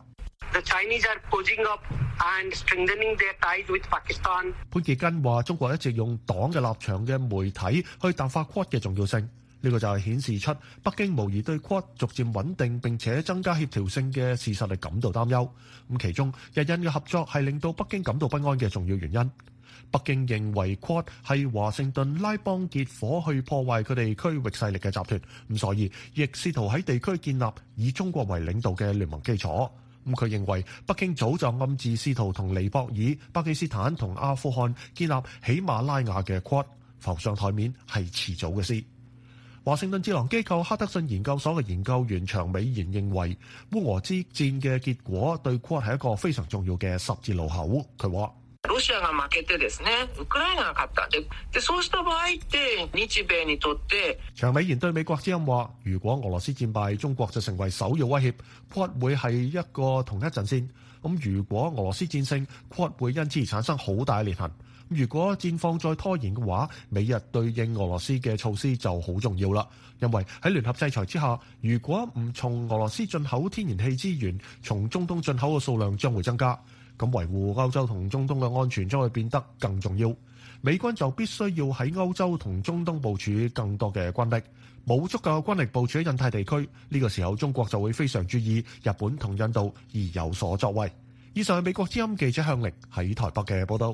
潘傑根話，中國一直用黨嘅立場嘅媒體去淡化 Quad 嘅重要性。呢個就係顯示出北京無疑對 Quad 逐漸穩定並且增加協調性嘅事實嚟感到擔憂。咁其中日印嘅合作係令到北京感到不安嘅重要原因。北京認為 Quad 係華盛頓拉幫結夥去破壞佢哋區域勢力嘅集團，咁所以亦試圖喺地區建立以中國為領導嘅聯盟基礎。咁佢認為北京早就暗自試圖同尼泊爾、巴基斯坦同阿富汗建立喜馬拉雅嘅 Quad， 浮上台面係遲早嘅事。華盛頓智囊機構哈德遜研究所嘅研究員長美賢認為，烏俄之戰嘅結果對 Quad 係一個非常重要嘅十字路口。佢話： ロシアが負けてですね、ウクライナが勝った。で、でそうした場合って日米にとって。 長美賢對美國之音話：如果俄羅斯戰敗，中國就成為首要威脅 ，Quad 會係一個同一陣線。咁如果俄羅斯戰勝 ，Quad 會因此而產生好大嘅裂痕。如果戰況再拖延嘅話，美日對應俄羅斯嘅措施就好重要啦。因為喺聯合制裁之下，如果唔從俄羅斯進口天然氣資源，從中東進口嘅數量將會增加。咁維護歐洲同中東嘅安全將會變得更重要。美軍就必須要喺歐洲同中東部署更多嘅軍力，冇足夠嘅軍力部署喺印太地區，呢個時候中國就會非常注意日本同印度而有所作為。 以上係美國之音記者向力喺台北嘅報道。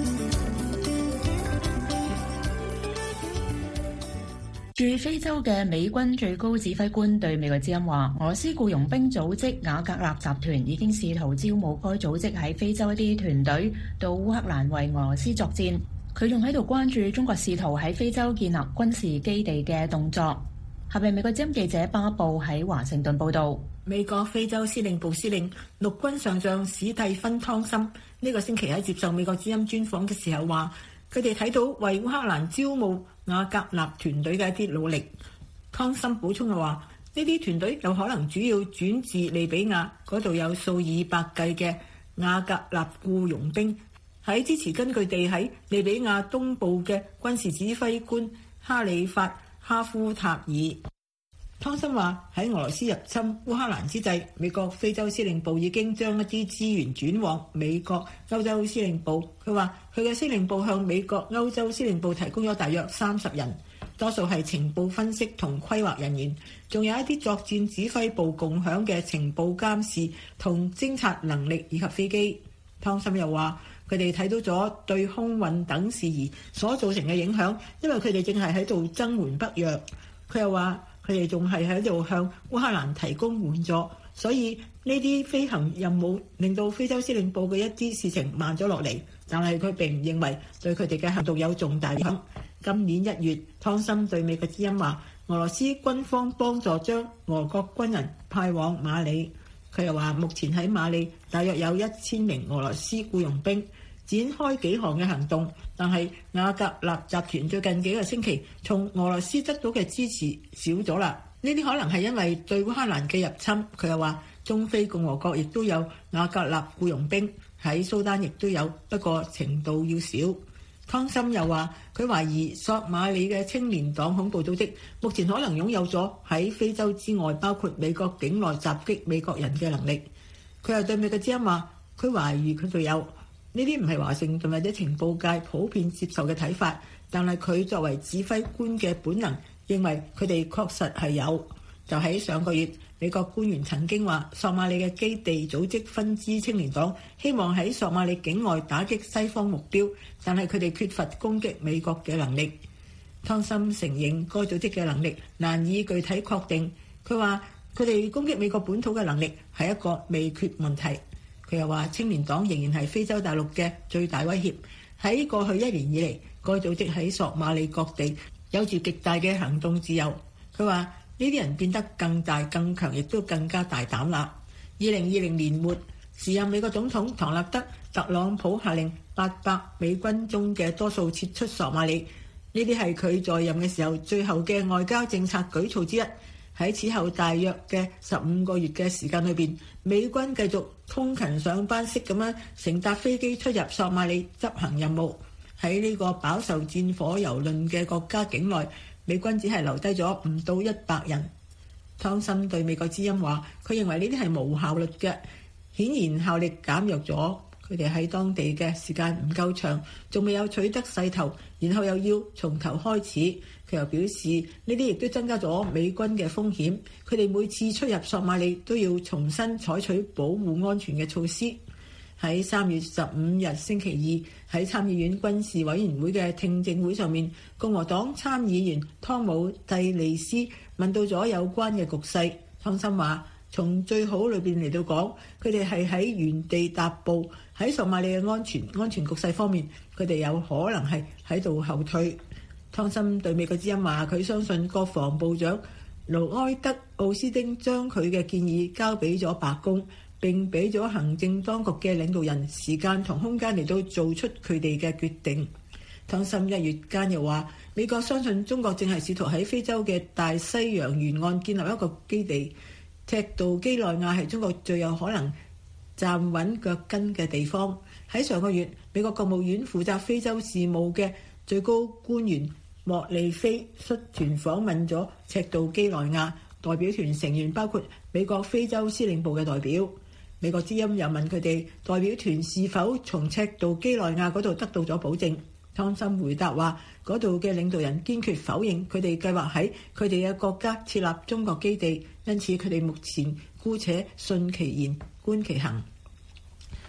駐非洲嘅美軍最高指揮官對美國之音話，俄羅斯僱傭兵組織瓦格納集團已經試圖招募該組織喺非洲一啲團隊到烏克蘭為俄羅斯作戰。佢仲喺度關注中國試圖喺非洲建立軍事基地嘅動作。下面美國之音記者巴布喺華盛頓報道。 美國非洲司令部司令陸軍上將史蒂芬湯森呢個星期喺接受美國之音專訪嘅時候話，佢哋睇到為烏克蘭招募瓦格納團隊嘅一啲努力。湯森補充嘅話，呢啲團隊有可能主要轉至利比亞，嗰度有數以百計嘅瓦格納僱傭兵，喺支持根據地喺利比亞東部嘅軍事指揮官哈里法哈夫塔爾。湯森話喺俄羅斯入侵烏克蘭之際，美國非洲司令部已經將一啲資源轉往美國歐洲司令部。佢話佢嘅司令部向美國歐洲司令部提供咗大約三十人，多數係情報分析同規劃人員，仲有一啲作戰指揮部共享嘅情報監視同偵察能力以及飛機。湯森又話佢哋睇到咗對空運等事宜所造成嘅影響，因為佢哋正係喺度增援北約。佢又話佢哋仲係喺度向烏克蘭提供援助，所以呢啲飛行任務令到非洲司令部嘅一啲事情慢咗落嚟，但係佢並唔認為對佢哋嘅行動有重大影響。今年一月，湯森對美國之音話，俄羅斯軍方幫助將俄國軍人派往馬里。佢又話，目前喺馬里大約有一千名俄羅斯僱傭兵，展開幾項嘅行動，但係瓦格納集團最近幾個星期從俄羅斯得到嘅支持少咗啦。呢啲可能係因為對烏克蘭嘅入侵。佢又話，中非共和國亦都有瓦格納僱傭兵，喺蘇丹亦都有，不過程度要少。湯森又話，佢懷疑索馬里嘅青年黨恐怖組織目前可能擁有咗喺非洲之外，包括美國境內襲擊美國人嘅能力。佢又對美國之音話，佢懷疑佢哋有。呢啲唔係華盛頓或者情報界普遍接受嘅睇法，但係佢作為指揮官嘅本能，認為佢哋確實係有。就喺上個月，美國官員曾經話，索馬里嘅基地組織分支青年黨希望喺索馬里境外打擊西方目標，但係佢哋缺乏攻擊美國嘅能力。湯森承認該組織嘅能力難以具體確定。佢話佢哋攻擊美國本土嘅能力係一個未決問題。佢又話，青年黨仍然係非洲大陸嘅最大威脅。喺過去一年以嚟，該組織喺索馬里各地有住極大嘅行動自由。佢話呢啲人變得更大、更強，亦都更加大膽啦。二零二零年末，時任美國總統唐納德·特朗普下令八百美軍中嘅多數撤出索馬里。呢啲係佢在任嘅時候最後嘅外交政策舉措之一。喺此後大約嘅十五個月嘅時間裏邊，美軍繼續通勤上班式咁樣乘搭飛機出入索馬里執行任務。喺呢個飽受戰火蹂躪嘅國家境內，美軍只係留低咗唔到一百人。湯森對美國之音話，佢認為呢啲係無效率嘅，顯然效力減弱咗。佢哋喺當地嘅時間唔夠長，仲未有取得勢頭，然後又要從頭開始。佢又表示，呢啲亦都增加咗美軍嘅風險。佢哋每次出入索馬里都要重新採取保護安全嘅措施。喺三月十五日星期二，喺參議院軍事委員會嘅聽證會上面，共和黨參議員湯姆蒂利斯問到咗有關嘅局勢。湯森話，從最好裏邊嚟到講，佢哋係喺原地踏步。喺索馬里嘅安全安全局勢方面，佢哋有可能係喺度後退。湯森對美國之音話，佢相信國防部長盧埃德奧斯丁將佢嘅建議交俾咗白宮，並俾咗行政當局嘅領導人時間同空間嚟到做出佢哋嘅決定。湯森一月間又話，美國相信中國正係試圖喺非洲嘅大西洋沿岸建立一個基地。赤道幾內亞係中國最有可能站穩腳跟嘅地方。喺上個月，美國國務院負責非洲事務嘅最高官員莫利菲率團訪問咗赤道幾內亞，代表團成員包括美國非洲司令部嘅代表。美國之音又問佢哋代表團是否從赤道幾內亞嗰度得到咗保證。湯森回答話，嗰度嘅領導人堅決否認佢哋計劃喺佢哋嘅國家設立中國基地，因此佢哋目前姑且順其言觀其行。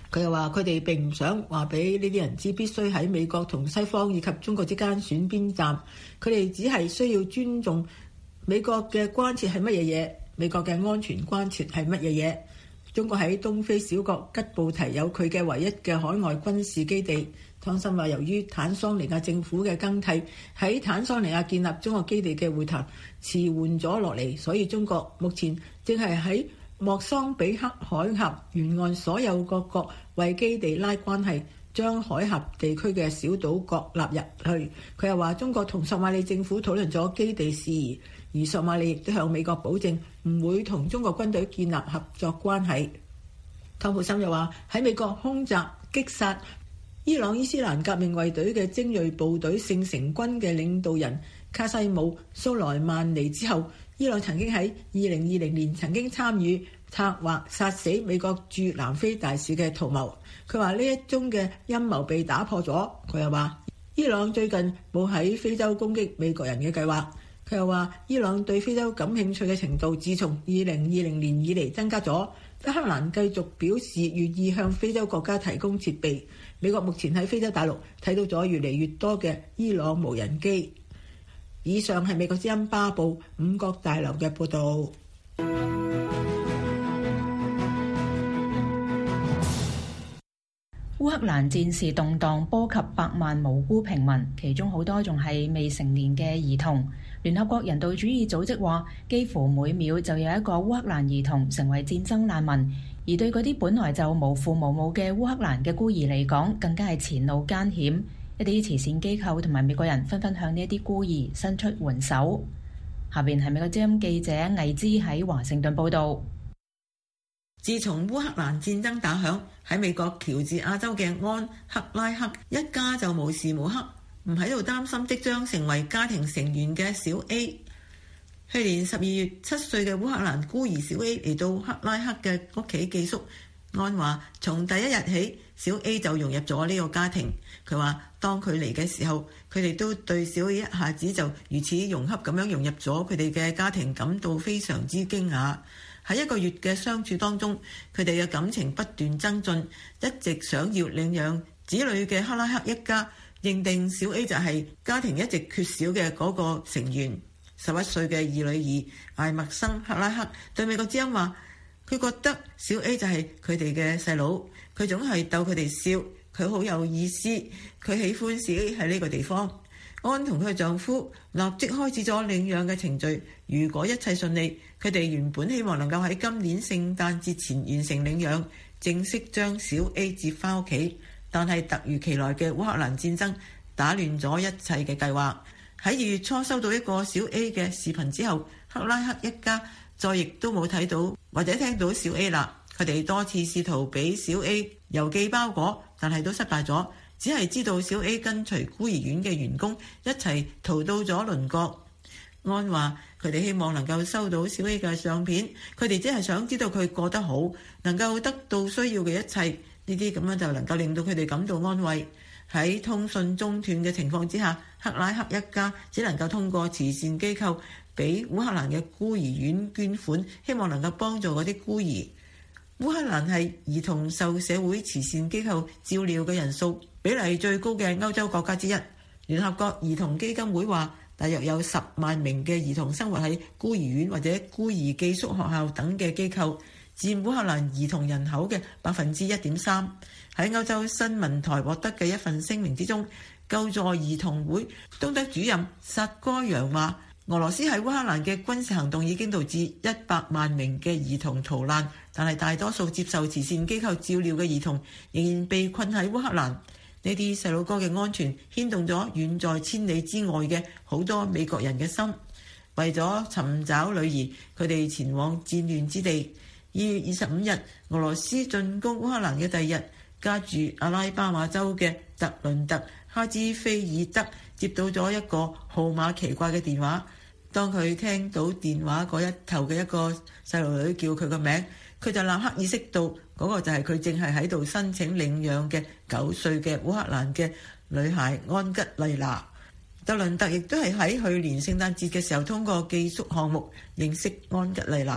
佢又話：佢哋並唔想話俾呢啲人知必須喺美國同西方以及中國之間選邊站，佢哋只係需要尊重美國嘅關切係乜嘢嘢，美國嘅安全關切係乜嘢嘢。中國喺東非小國吉布提有佢嘅唯一嘅海外軍事基地。湯森話：由於坦桑尼亞政府嘅更替，喺坦桑尼亞建立中國基地嘅會談遲緩咗落嚟，所以中國目前正係喺莫桑比克海峽沿岸所有各國為基地拉關係，將海峽地區嘅小島國納入去。佢又話：中國同索馬里政府討論咗基地事宜，而索馬里亦都向美國保證唔會同中國軍隊建立合作關係。湯普森又話：喺美國空襲擊殺伊朗伊斯蘭革命衛隊嘅精鋭部隊聖城軍嘅領導人卡西姆蘇萊曼尼之後，伊朗曾經喺二零二零年曾經參與策劃殺死美國駐南非大使嘅圖謀。佢話呢一宗嘅陰謀被打破咗。佢又話伊朗最近冇喺非洲攻擊美國人嘅計劃。佢又話伊朗對非洲感興趣嘅程度自從二零二零年以嚟增加咗。德黑蘭繼續表示願意向非洲國家提供設備。美國目前喺非洲大陸睇到咗越嚟越多嘅伊朗無人機。以上係美國之音巴布五角大樓嘅報導。 烏克蘭戰事動盪，波及百萬無辜平民，其中好多仲係未成年嘅兒童。聯合國人道主義組織話，幾乎每秒就有一個烏克蘭兒童成為戰爭難民。而對嗰啲本來就無父無母嘅烏克蘭嘅孤兒嚟講，更加係前路艱險。一啲慈善機構同埋美國人紛紛向呢一啲孤兒伸出援手。下邊係美國之音記者魏之喺華盛頓報導。 自從烏克蘭戰爭打響，喺美國喬治亞州嘅安克拉克一家就無時無刻唔喺度擔心即將成為家庭成員嘅小 A。去年十二月，七歲嘅烏克蘭孤兒小 A 嚟到克拉克嘅屋企寄宿。安話從第一日起，小 A 就融入咗呢個家庭。佢話當佢嚟嘅時候，佢哋都對小 A 一下子就如此融洽咁樣融入咗佢哋嘅家庭感到非常之驚訝。喺一個月嘅相處當中，佢哋嘅感情不斷增進，一直想要領養子女嘅克拉克一家認定小 A 就係家庭一直缺少嘅嗰個成員。十一歲嘅二女兒艾默生克拉克對美國之音話，佢覺得小 A 就係佢哋嘅細佬，佢總係逗佢哋笑，佢好有意思，佢喜歡小 A 喺呢個地方。安同佢嘅丈夫立即開始咗領養嘅程序。如果一切順利，佢哋原本希望能夠喺今年聖誕節前完成領養，正式將小 A 接返屋企。但係突如其來嘅烏克蘭戰爭打亂咗一切嘅計劃。喺二月初收到一個小 A 嘅視頻之後，克拉克一家再亦都冇睇到或者聽到小 A 啦。佢哋多次試圖俾小 A 郵寄包裹，但係都失敗咗。只係知道小 A 跟隨孤兒院嘅員工一齊逃到咗鄰國。安話佢哋希望能夠收到小 A 嘅相片，佢哋只係想知道佢過得好，能夠得到需要嘅一切，呢啲咁樣就能夠令到佢哋感到安慰。喺通訊中斷嘅情況之下，克拉克一家只能夠通過慈善機構俾烏克蘭嘅孤兒院捐款，希望能夠幫助嗰啲孤兒。烏克蘭係兒童受社會慈善機構照料嘅人數比例最高嘅歐洲國家之一。聯合國兒童基金會話，大約有十萬名嘅兒童生活喺孤兒院或者孤兒寄宿學校等嘅機構，佔烏克蘭兒童人口嘅百分之一點三。喺歐洲新聞台獲得嘅一份聲明之中，救助兒童會東德主任薩哥揚話，俄羅斯喺烏克蘭嘅軍事行動已經導致一百萬名嘅兒童逃難，但係大多數接受慈善機構照料嘅兒童仍然被困喺烏克蘭。呢啲細路哥嘅安全牽動咗遠在千里之外嘅好多美國人嘅心。為咗尋找女兒，佢哋前往戰亂之地。二月二十五日，俄羅斯進攻烏克蘭嘅第二日，家住阿拉巴馬州嘅特倫特哈茲菲爾德接到咗一個號碼奇怪嘅電話。當佢聽到電話嗰一頭嘅一個細路女叫佢個名，佢就立刻意識到嗰個就係佢正係喺度申請領養嘅九歲嘅烏克蘭嘅女孩安吉麗娜。特倫特亦都係喺去年聖誕節嘅時候通過寄宿項目認識安吉麗娜。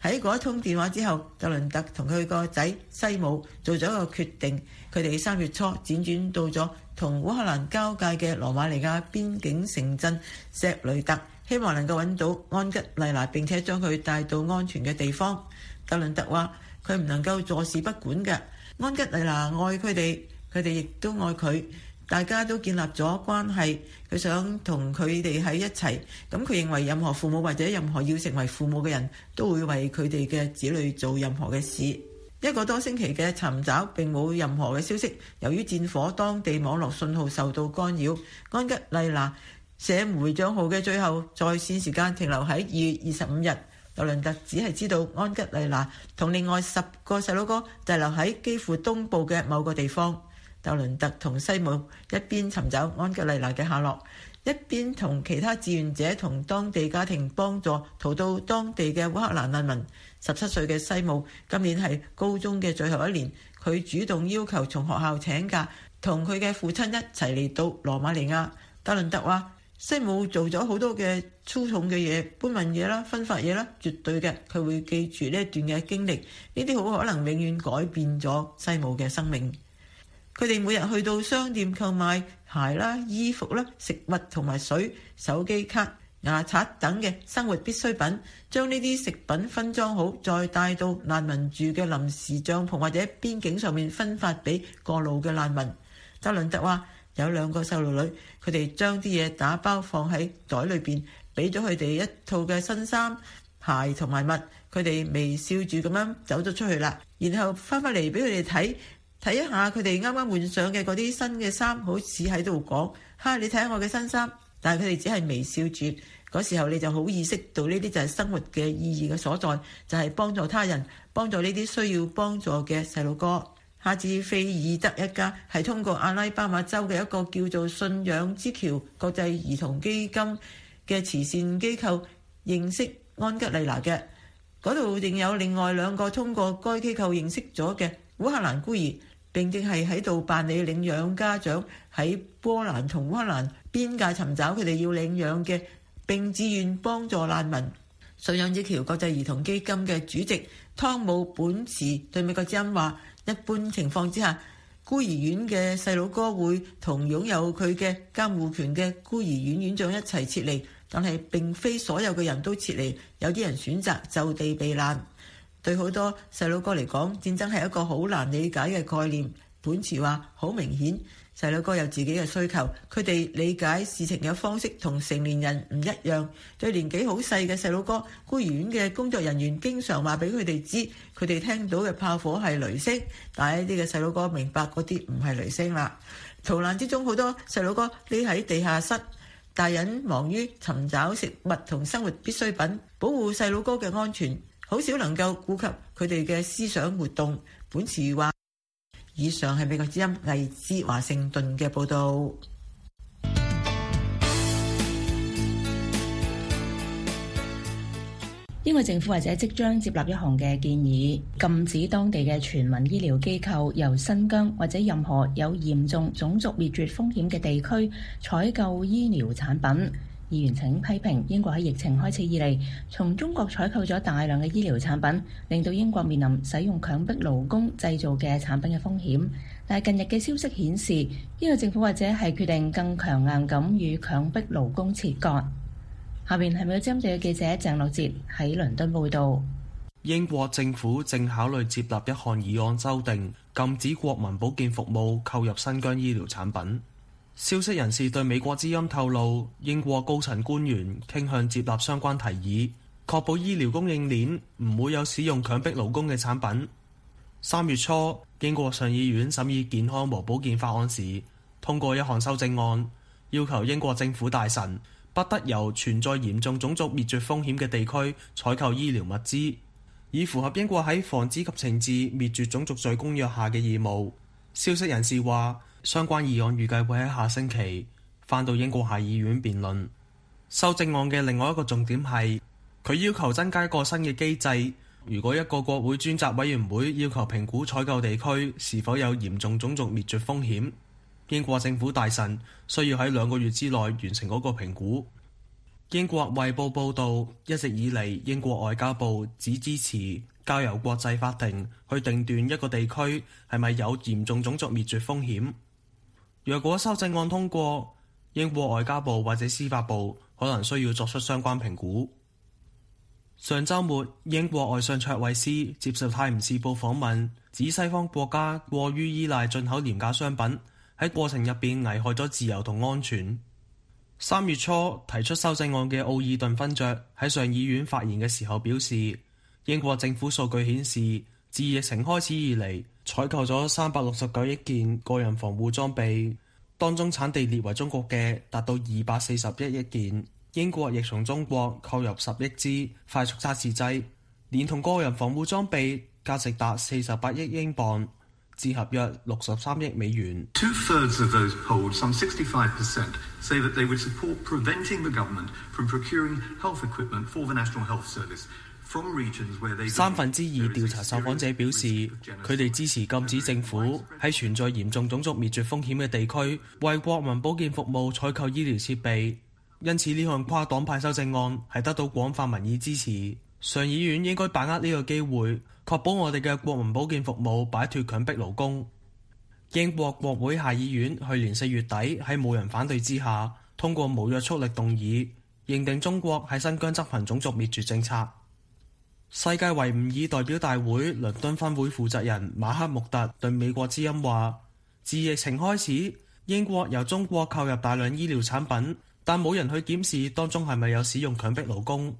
喺嗰一通電話之後，特倫特同佢個仔西姆做咗一個決定，佢哋三月初輾轉到咗同烏克蘭交界嘅羅馬尼亞邊境城鎮錫雷特，希望能夠揾到安吉麗娜並且將佢帶到安全嘅地方。特倫特話佢唔能夠坐視不管嘅，安吉麗娜愛佢哋，佢哋亦都愛佢，大家都建立咗關係，佢想同佢哋喺一齊。咁佢認為任何父母或者任何要成為父母嘅人都會為佢哋嘅子女做任何嘅事。一個多星期嘅尋找並冇任何嘅消息，由於戰火，當地網絡信號受到干擾。安吉麗娜社媒賬號嘅最後在線時間停留喺二月二十五日。特倫特只係知道安吉麗娜同另外十個細佬哥滯留喺基輔東部嘅某個地方。特倫特同西姆一邊尋找安吉麗娜嘅下落，一邊同其他志願者同當地家庭幫助逃到當地嘅烏克蘭難民。十七歲嘅西姆今年係高中嘅最後一年，佢主動要求從學校請假，同佢嘅父親一齊嚟到羅馬尼亞。特倫特話西姆做咗好多嘅粗重嘅嘢，搬運嘢啦，分發嘢啦，絕對嘅，佢會記住呢一段嘅經歷，呢啲好可能永遠改變咗西姆嘅生命。佢哋每日去到商店購買鞋啦、衣服啦、食物同埋水、手機卡、牙刷等嘅生活必需品，將呢啲食品分裝好，再帶到難民住嘅臨時帳篷或者邊境上面分發俾過路嘅難民。特倫特話有兩個細路女，佢哋將啲嘢打包放喺袋裏邊，俾咗佢哋一套嘅新衫、鞋同埋襪，佢哋微笑住咁樣走咗出去啦，然後翻返嚟俾佢哋睇。睇一下佢哋啱啱換上嘅嗰啲新嘅衫，好似喺度講：哈，你睇下我嘅新衫。但係佢哋只係微笑住。嗰時候你就好意識到呢啲就係生活嘅意義嘅所在，就係幫助他人，幫助呢啲需要幫助嘅細路哥。哈茲菲爾德一家係通過阿拉巴馬州嘅一個叫做信仰之橋國際兒童基金嘅慈善機構認識安吉麗娜嘅。嗰度仍有另外兩個通過該機構認識咗嘅烏克蘭孤兒，並正係喺度辦理領養家長喺波蘭同烏克蘭邊界尋找佢哋要領養嘅，並自願幫助難民。信仰之橋國際兒童基金嘅主席湯姆本茨對美國之音話：一般情況之下，孤兒院嘅細佬哥會同擁有佢嘅監護權嘅孤兒院院長一齊撤離，但係並非所有嘅人都撤離，有啲人選擇就地避難。對好多細佬哥嚟講，戰爭係一個好難理解嘅概念。本茨話：好明顯，細佬哥有自己嘅需求，佢哋理解事情嘅方式同成年人唔一樣。對年紀好細嘅細佬哥，孤兒院嘅工作人員經常話俾佢哋知，佢哋聽到嘅炮火係雷聲，但係呢啲嘅細佬哥明白嗰啲唔係雷聲啦。逃難之中，好多細佬哥匿喺地下室，大人忙於尋找食物同生活必需品，保護細佬哥嘅安全，好少能夠顧及佢哋嘅思想活動。本茨話：以上係美國之音魏之華盛頓嘅報導。 英國政府或者即將接納一項嘅建議，禁止當地嘅全民醫療機構由新疆或者任何有嚴重種族滅絕風險嘅地區採購醫療產品。議員請批評英國喺疫情開始以嚟，從中國採購咗大量嘅醫療產品，令到英國面臨使用強迫勞工製造嘅產品嘅風險。但係近日嘅消息顯示，英國政府或者係決定更強硬咁與強迫勞工切割。下面係美國之音嘅記者鄭樂哲喺倫敦報道。 英國政府正考慮接納一項議案修訂，禁止國民保健服務購入新疆醫療產品。消息人士對美國之音透露，英國高層官員傾向接納相關提議，確保醫療供應鏈唔會有使用強迫勞工嘅產品。三月初，英國上議院審議健康和保健法案時，通過一項修正案，要求英國政府大臣不得由存在嚴重種族滅絕風險嘅地區採購醫療物資，以符合英國喺防止及懲治滅絕種族罪公約下嘅義務。消息人士話，相關議案預計會喺下星期返到英國下議院辯論。修正案嘅另外一個重點係，佢要求增加一個新嘅機制，如果一個國會專責委員會要求評估採購地區是否有嚴重種族滅絕風險，英國政府大臣需要喺兩個月之內完成嗰個評估。 英國《衛報》報導，一直以嚟英國外交部只支持交由國際法庭去定斷一個地區係咪有嚴重種族滅絕風險。若果修正案通過，英國外交部或者司法部可能需要作出相關評估。上週末，英國外相卓慧思接受《泰晤士報》訪問，指西方國家過於依賴進口廉價商品，喺過程入邊危害咗自由同安全。三月初提出修正案嘅奧爾頓勳爵喺上議院發言嘅時候表示，英國政府數據顯示，自疫情開始以嚟，採購咗三百六十九億件個人防護裝備，當中產地列為中國嘅達到二百四十一億件。英國亦從中國購入十億支快速測試劑，連同個人防護裝備，價值達四十八億英鎊，折合約六十三億美元。 Two-thirds of those polled, some sixty-five percent, say that they would support preventing the government from procuring health equipment for the National Health Service from regions where they... 三分之二調查受訪者表示，佢哋支持禁止政府喺存在嚴重種族滅絕風險嘅地區為國民保健服務採購醫療設備。因此呢項跨黨派修正案係得到廣泛民意支持。上議院應該把握呢個機會，確保我哋嘅國民保健服務擺脫強迫勞工。英國國會下議院去年四月底喺冇人反對之下通過無約束力動議，認定中國喺新疆執行種族滅絕政策。世界維吾爾代表大會倫敦分會負責人馬克穆特對美國之音話，自疫情開始，英國由中國購入大量醫療產品，但冇人去檢視當中係咪有使用強迫勞工。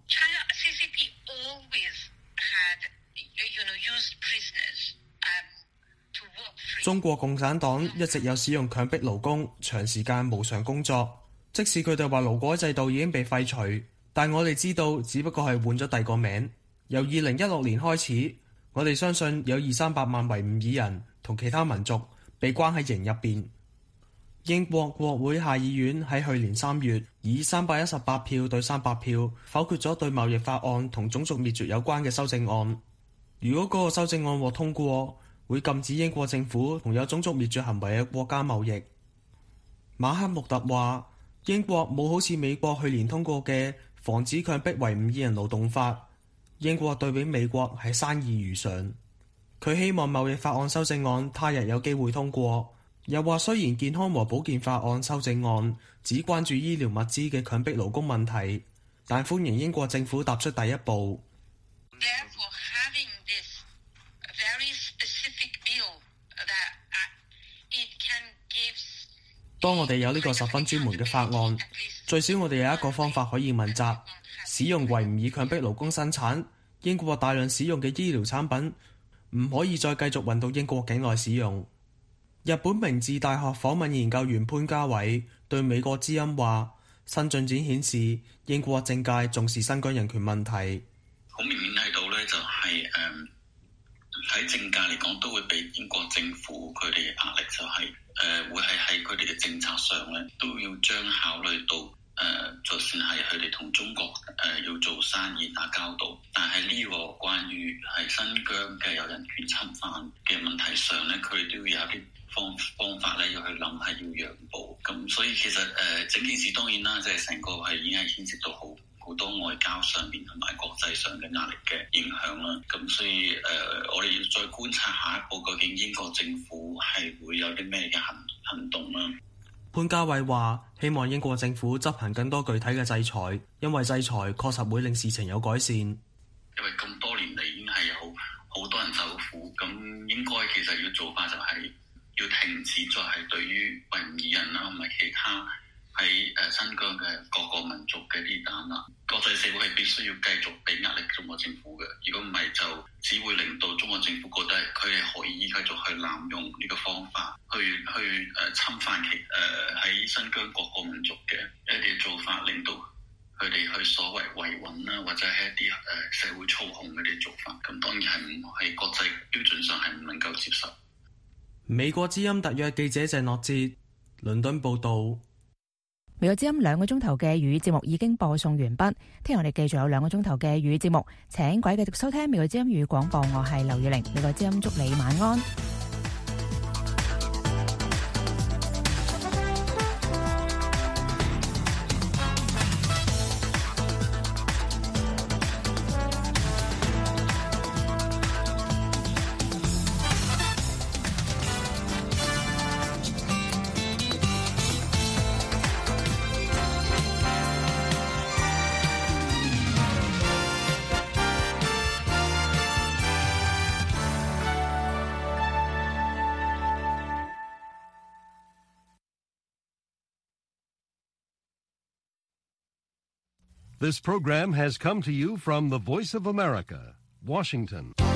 中國共產黨一直有使用強迫勞工，長時間無償工作，即使佢哋話勞改制度已經被廢除，但我哋知道只不過係換咗第二個名。由二零一六年開始，我哋相信有二三百萬維吾爾人同其他民族被關喺營入邊。英國國會下議院喺去年三月以三百一十八票對三百票否決咗對貿易法案同種族滅絕有關嘅修正案。如果嗰個修正案獲通過，會禁止英國政府同有種族滅絕行為嘅國家貿易。馬克穆特話，英國冇好似美國去年通過嘅防止強迫維吾爾人勞動法，英國對比美國係生意如常。佢希望貿易法案修正案他日有機會通過。又話雖然健康和保健法案修正案只關注醫療物資嘅強迫勞工問題，但歡迎英國政府踏出第一步。當我哋有呢個十分專門嘅法案，最少我哋有一個方法可以問責，使用維吾爾強迫勞工生產英國大量使用嘅醫療產品，唔可以再繼續運到英國境內使用。日本明治大學訪問研究員潘家偉對美國之音話，新進展顯示英國政界重視新疆人權問題。 好明顯睇到咧，就係誒喺政界嚟講，都會俾英國政府佢哋嘅壓力，就係、是、誒、呃、會係喺佢哋嘅政策上咧，都要將考慮到誒、呃，就算係佢哋同中國誒、呃、要做生意打交道，但係呢個關於係新疆嘅有人權侵犯嘅問題上咧，佢哋都要有啲方方法咧，要去諗係要讓步。咁所以其實誒、呃、整件事當然啦，即係成個係已經係牽涉到好好多外交上面同埋國際上嘅壓力嘅影響啦。咁所以誒、呃，我哋要再觀察下一步，究竟英國政府係會有啲咩嘅行行動啦。 潘家偉話：希望英國政府執行更多具體嘅制裁，因為制裁確實會令事情有改善。 因為咁多年嚟已經係有好好多人受苦，咁應該其實要做法就係、是。要停止再係對於維吾爾人啦，同埋其他喺誒新疆嘅各個民族嘅啲打壓，國際社會係必須要繼續俾壓力中國政府嘅。如果唔係，就只會令到中國政府覺得佢係可以繼續去濫用呢個方法，去去誒侵犯其誒喺、呃、新疆各個民族嘅一啲做法，令到佢哋去所謂維穩啦，或者係一啲誒、呃、社會操控嗰啲做法。咁當然係唔係國際標準上係唔能夠接受。 美國之音特約記者鄭諾哲，倫敦報道。 美國之音兩個鐘頭嘅粵語節目已經播送完畢，聽日我哋繼續有兩個鐘頭嘅粵語節目，請各位繼續收聽美國之音粵語廣播，我係劉月玲，美國之音祝你晚安。 This program has come to you from the Voice of America, Washington.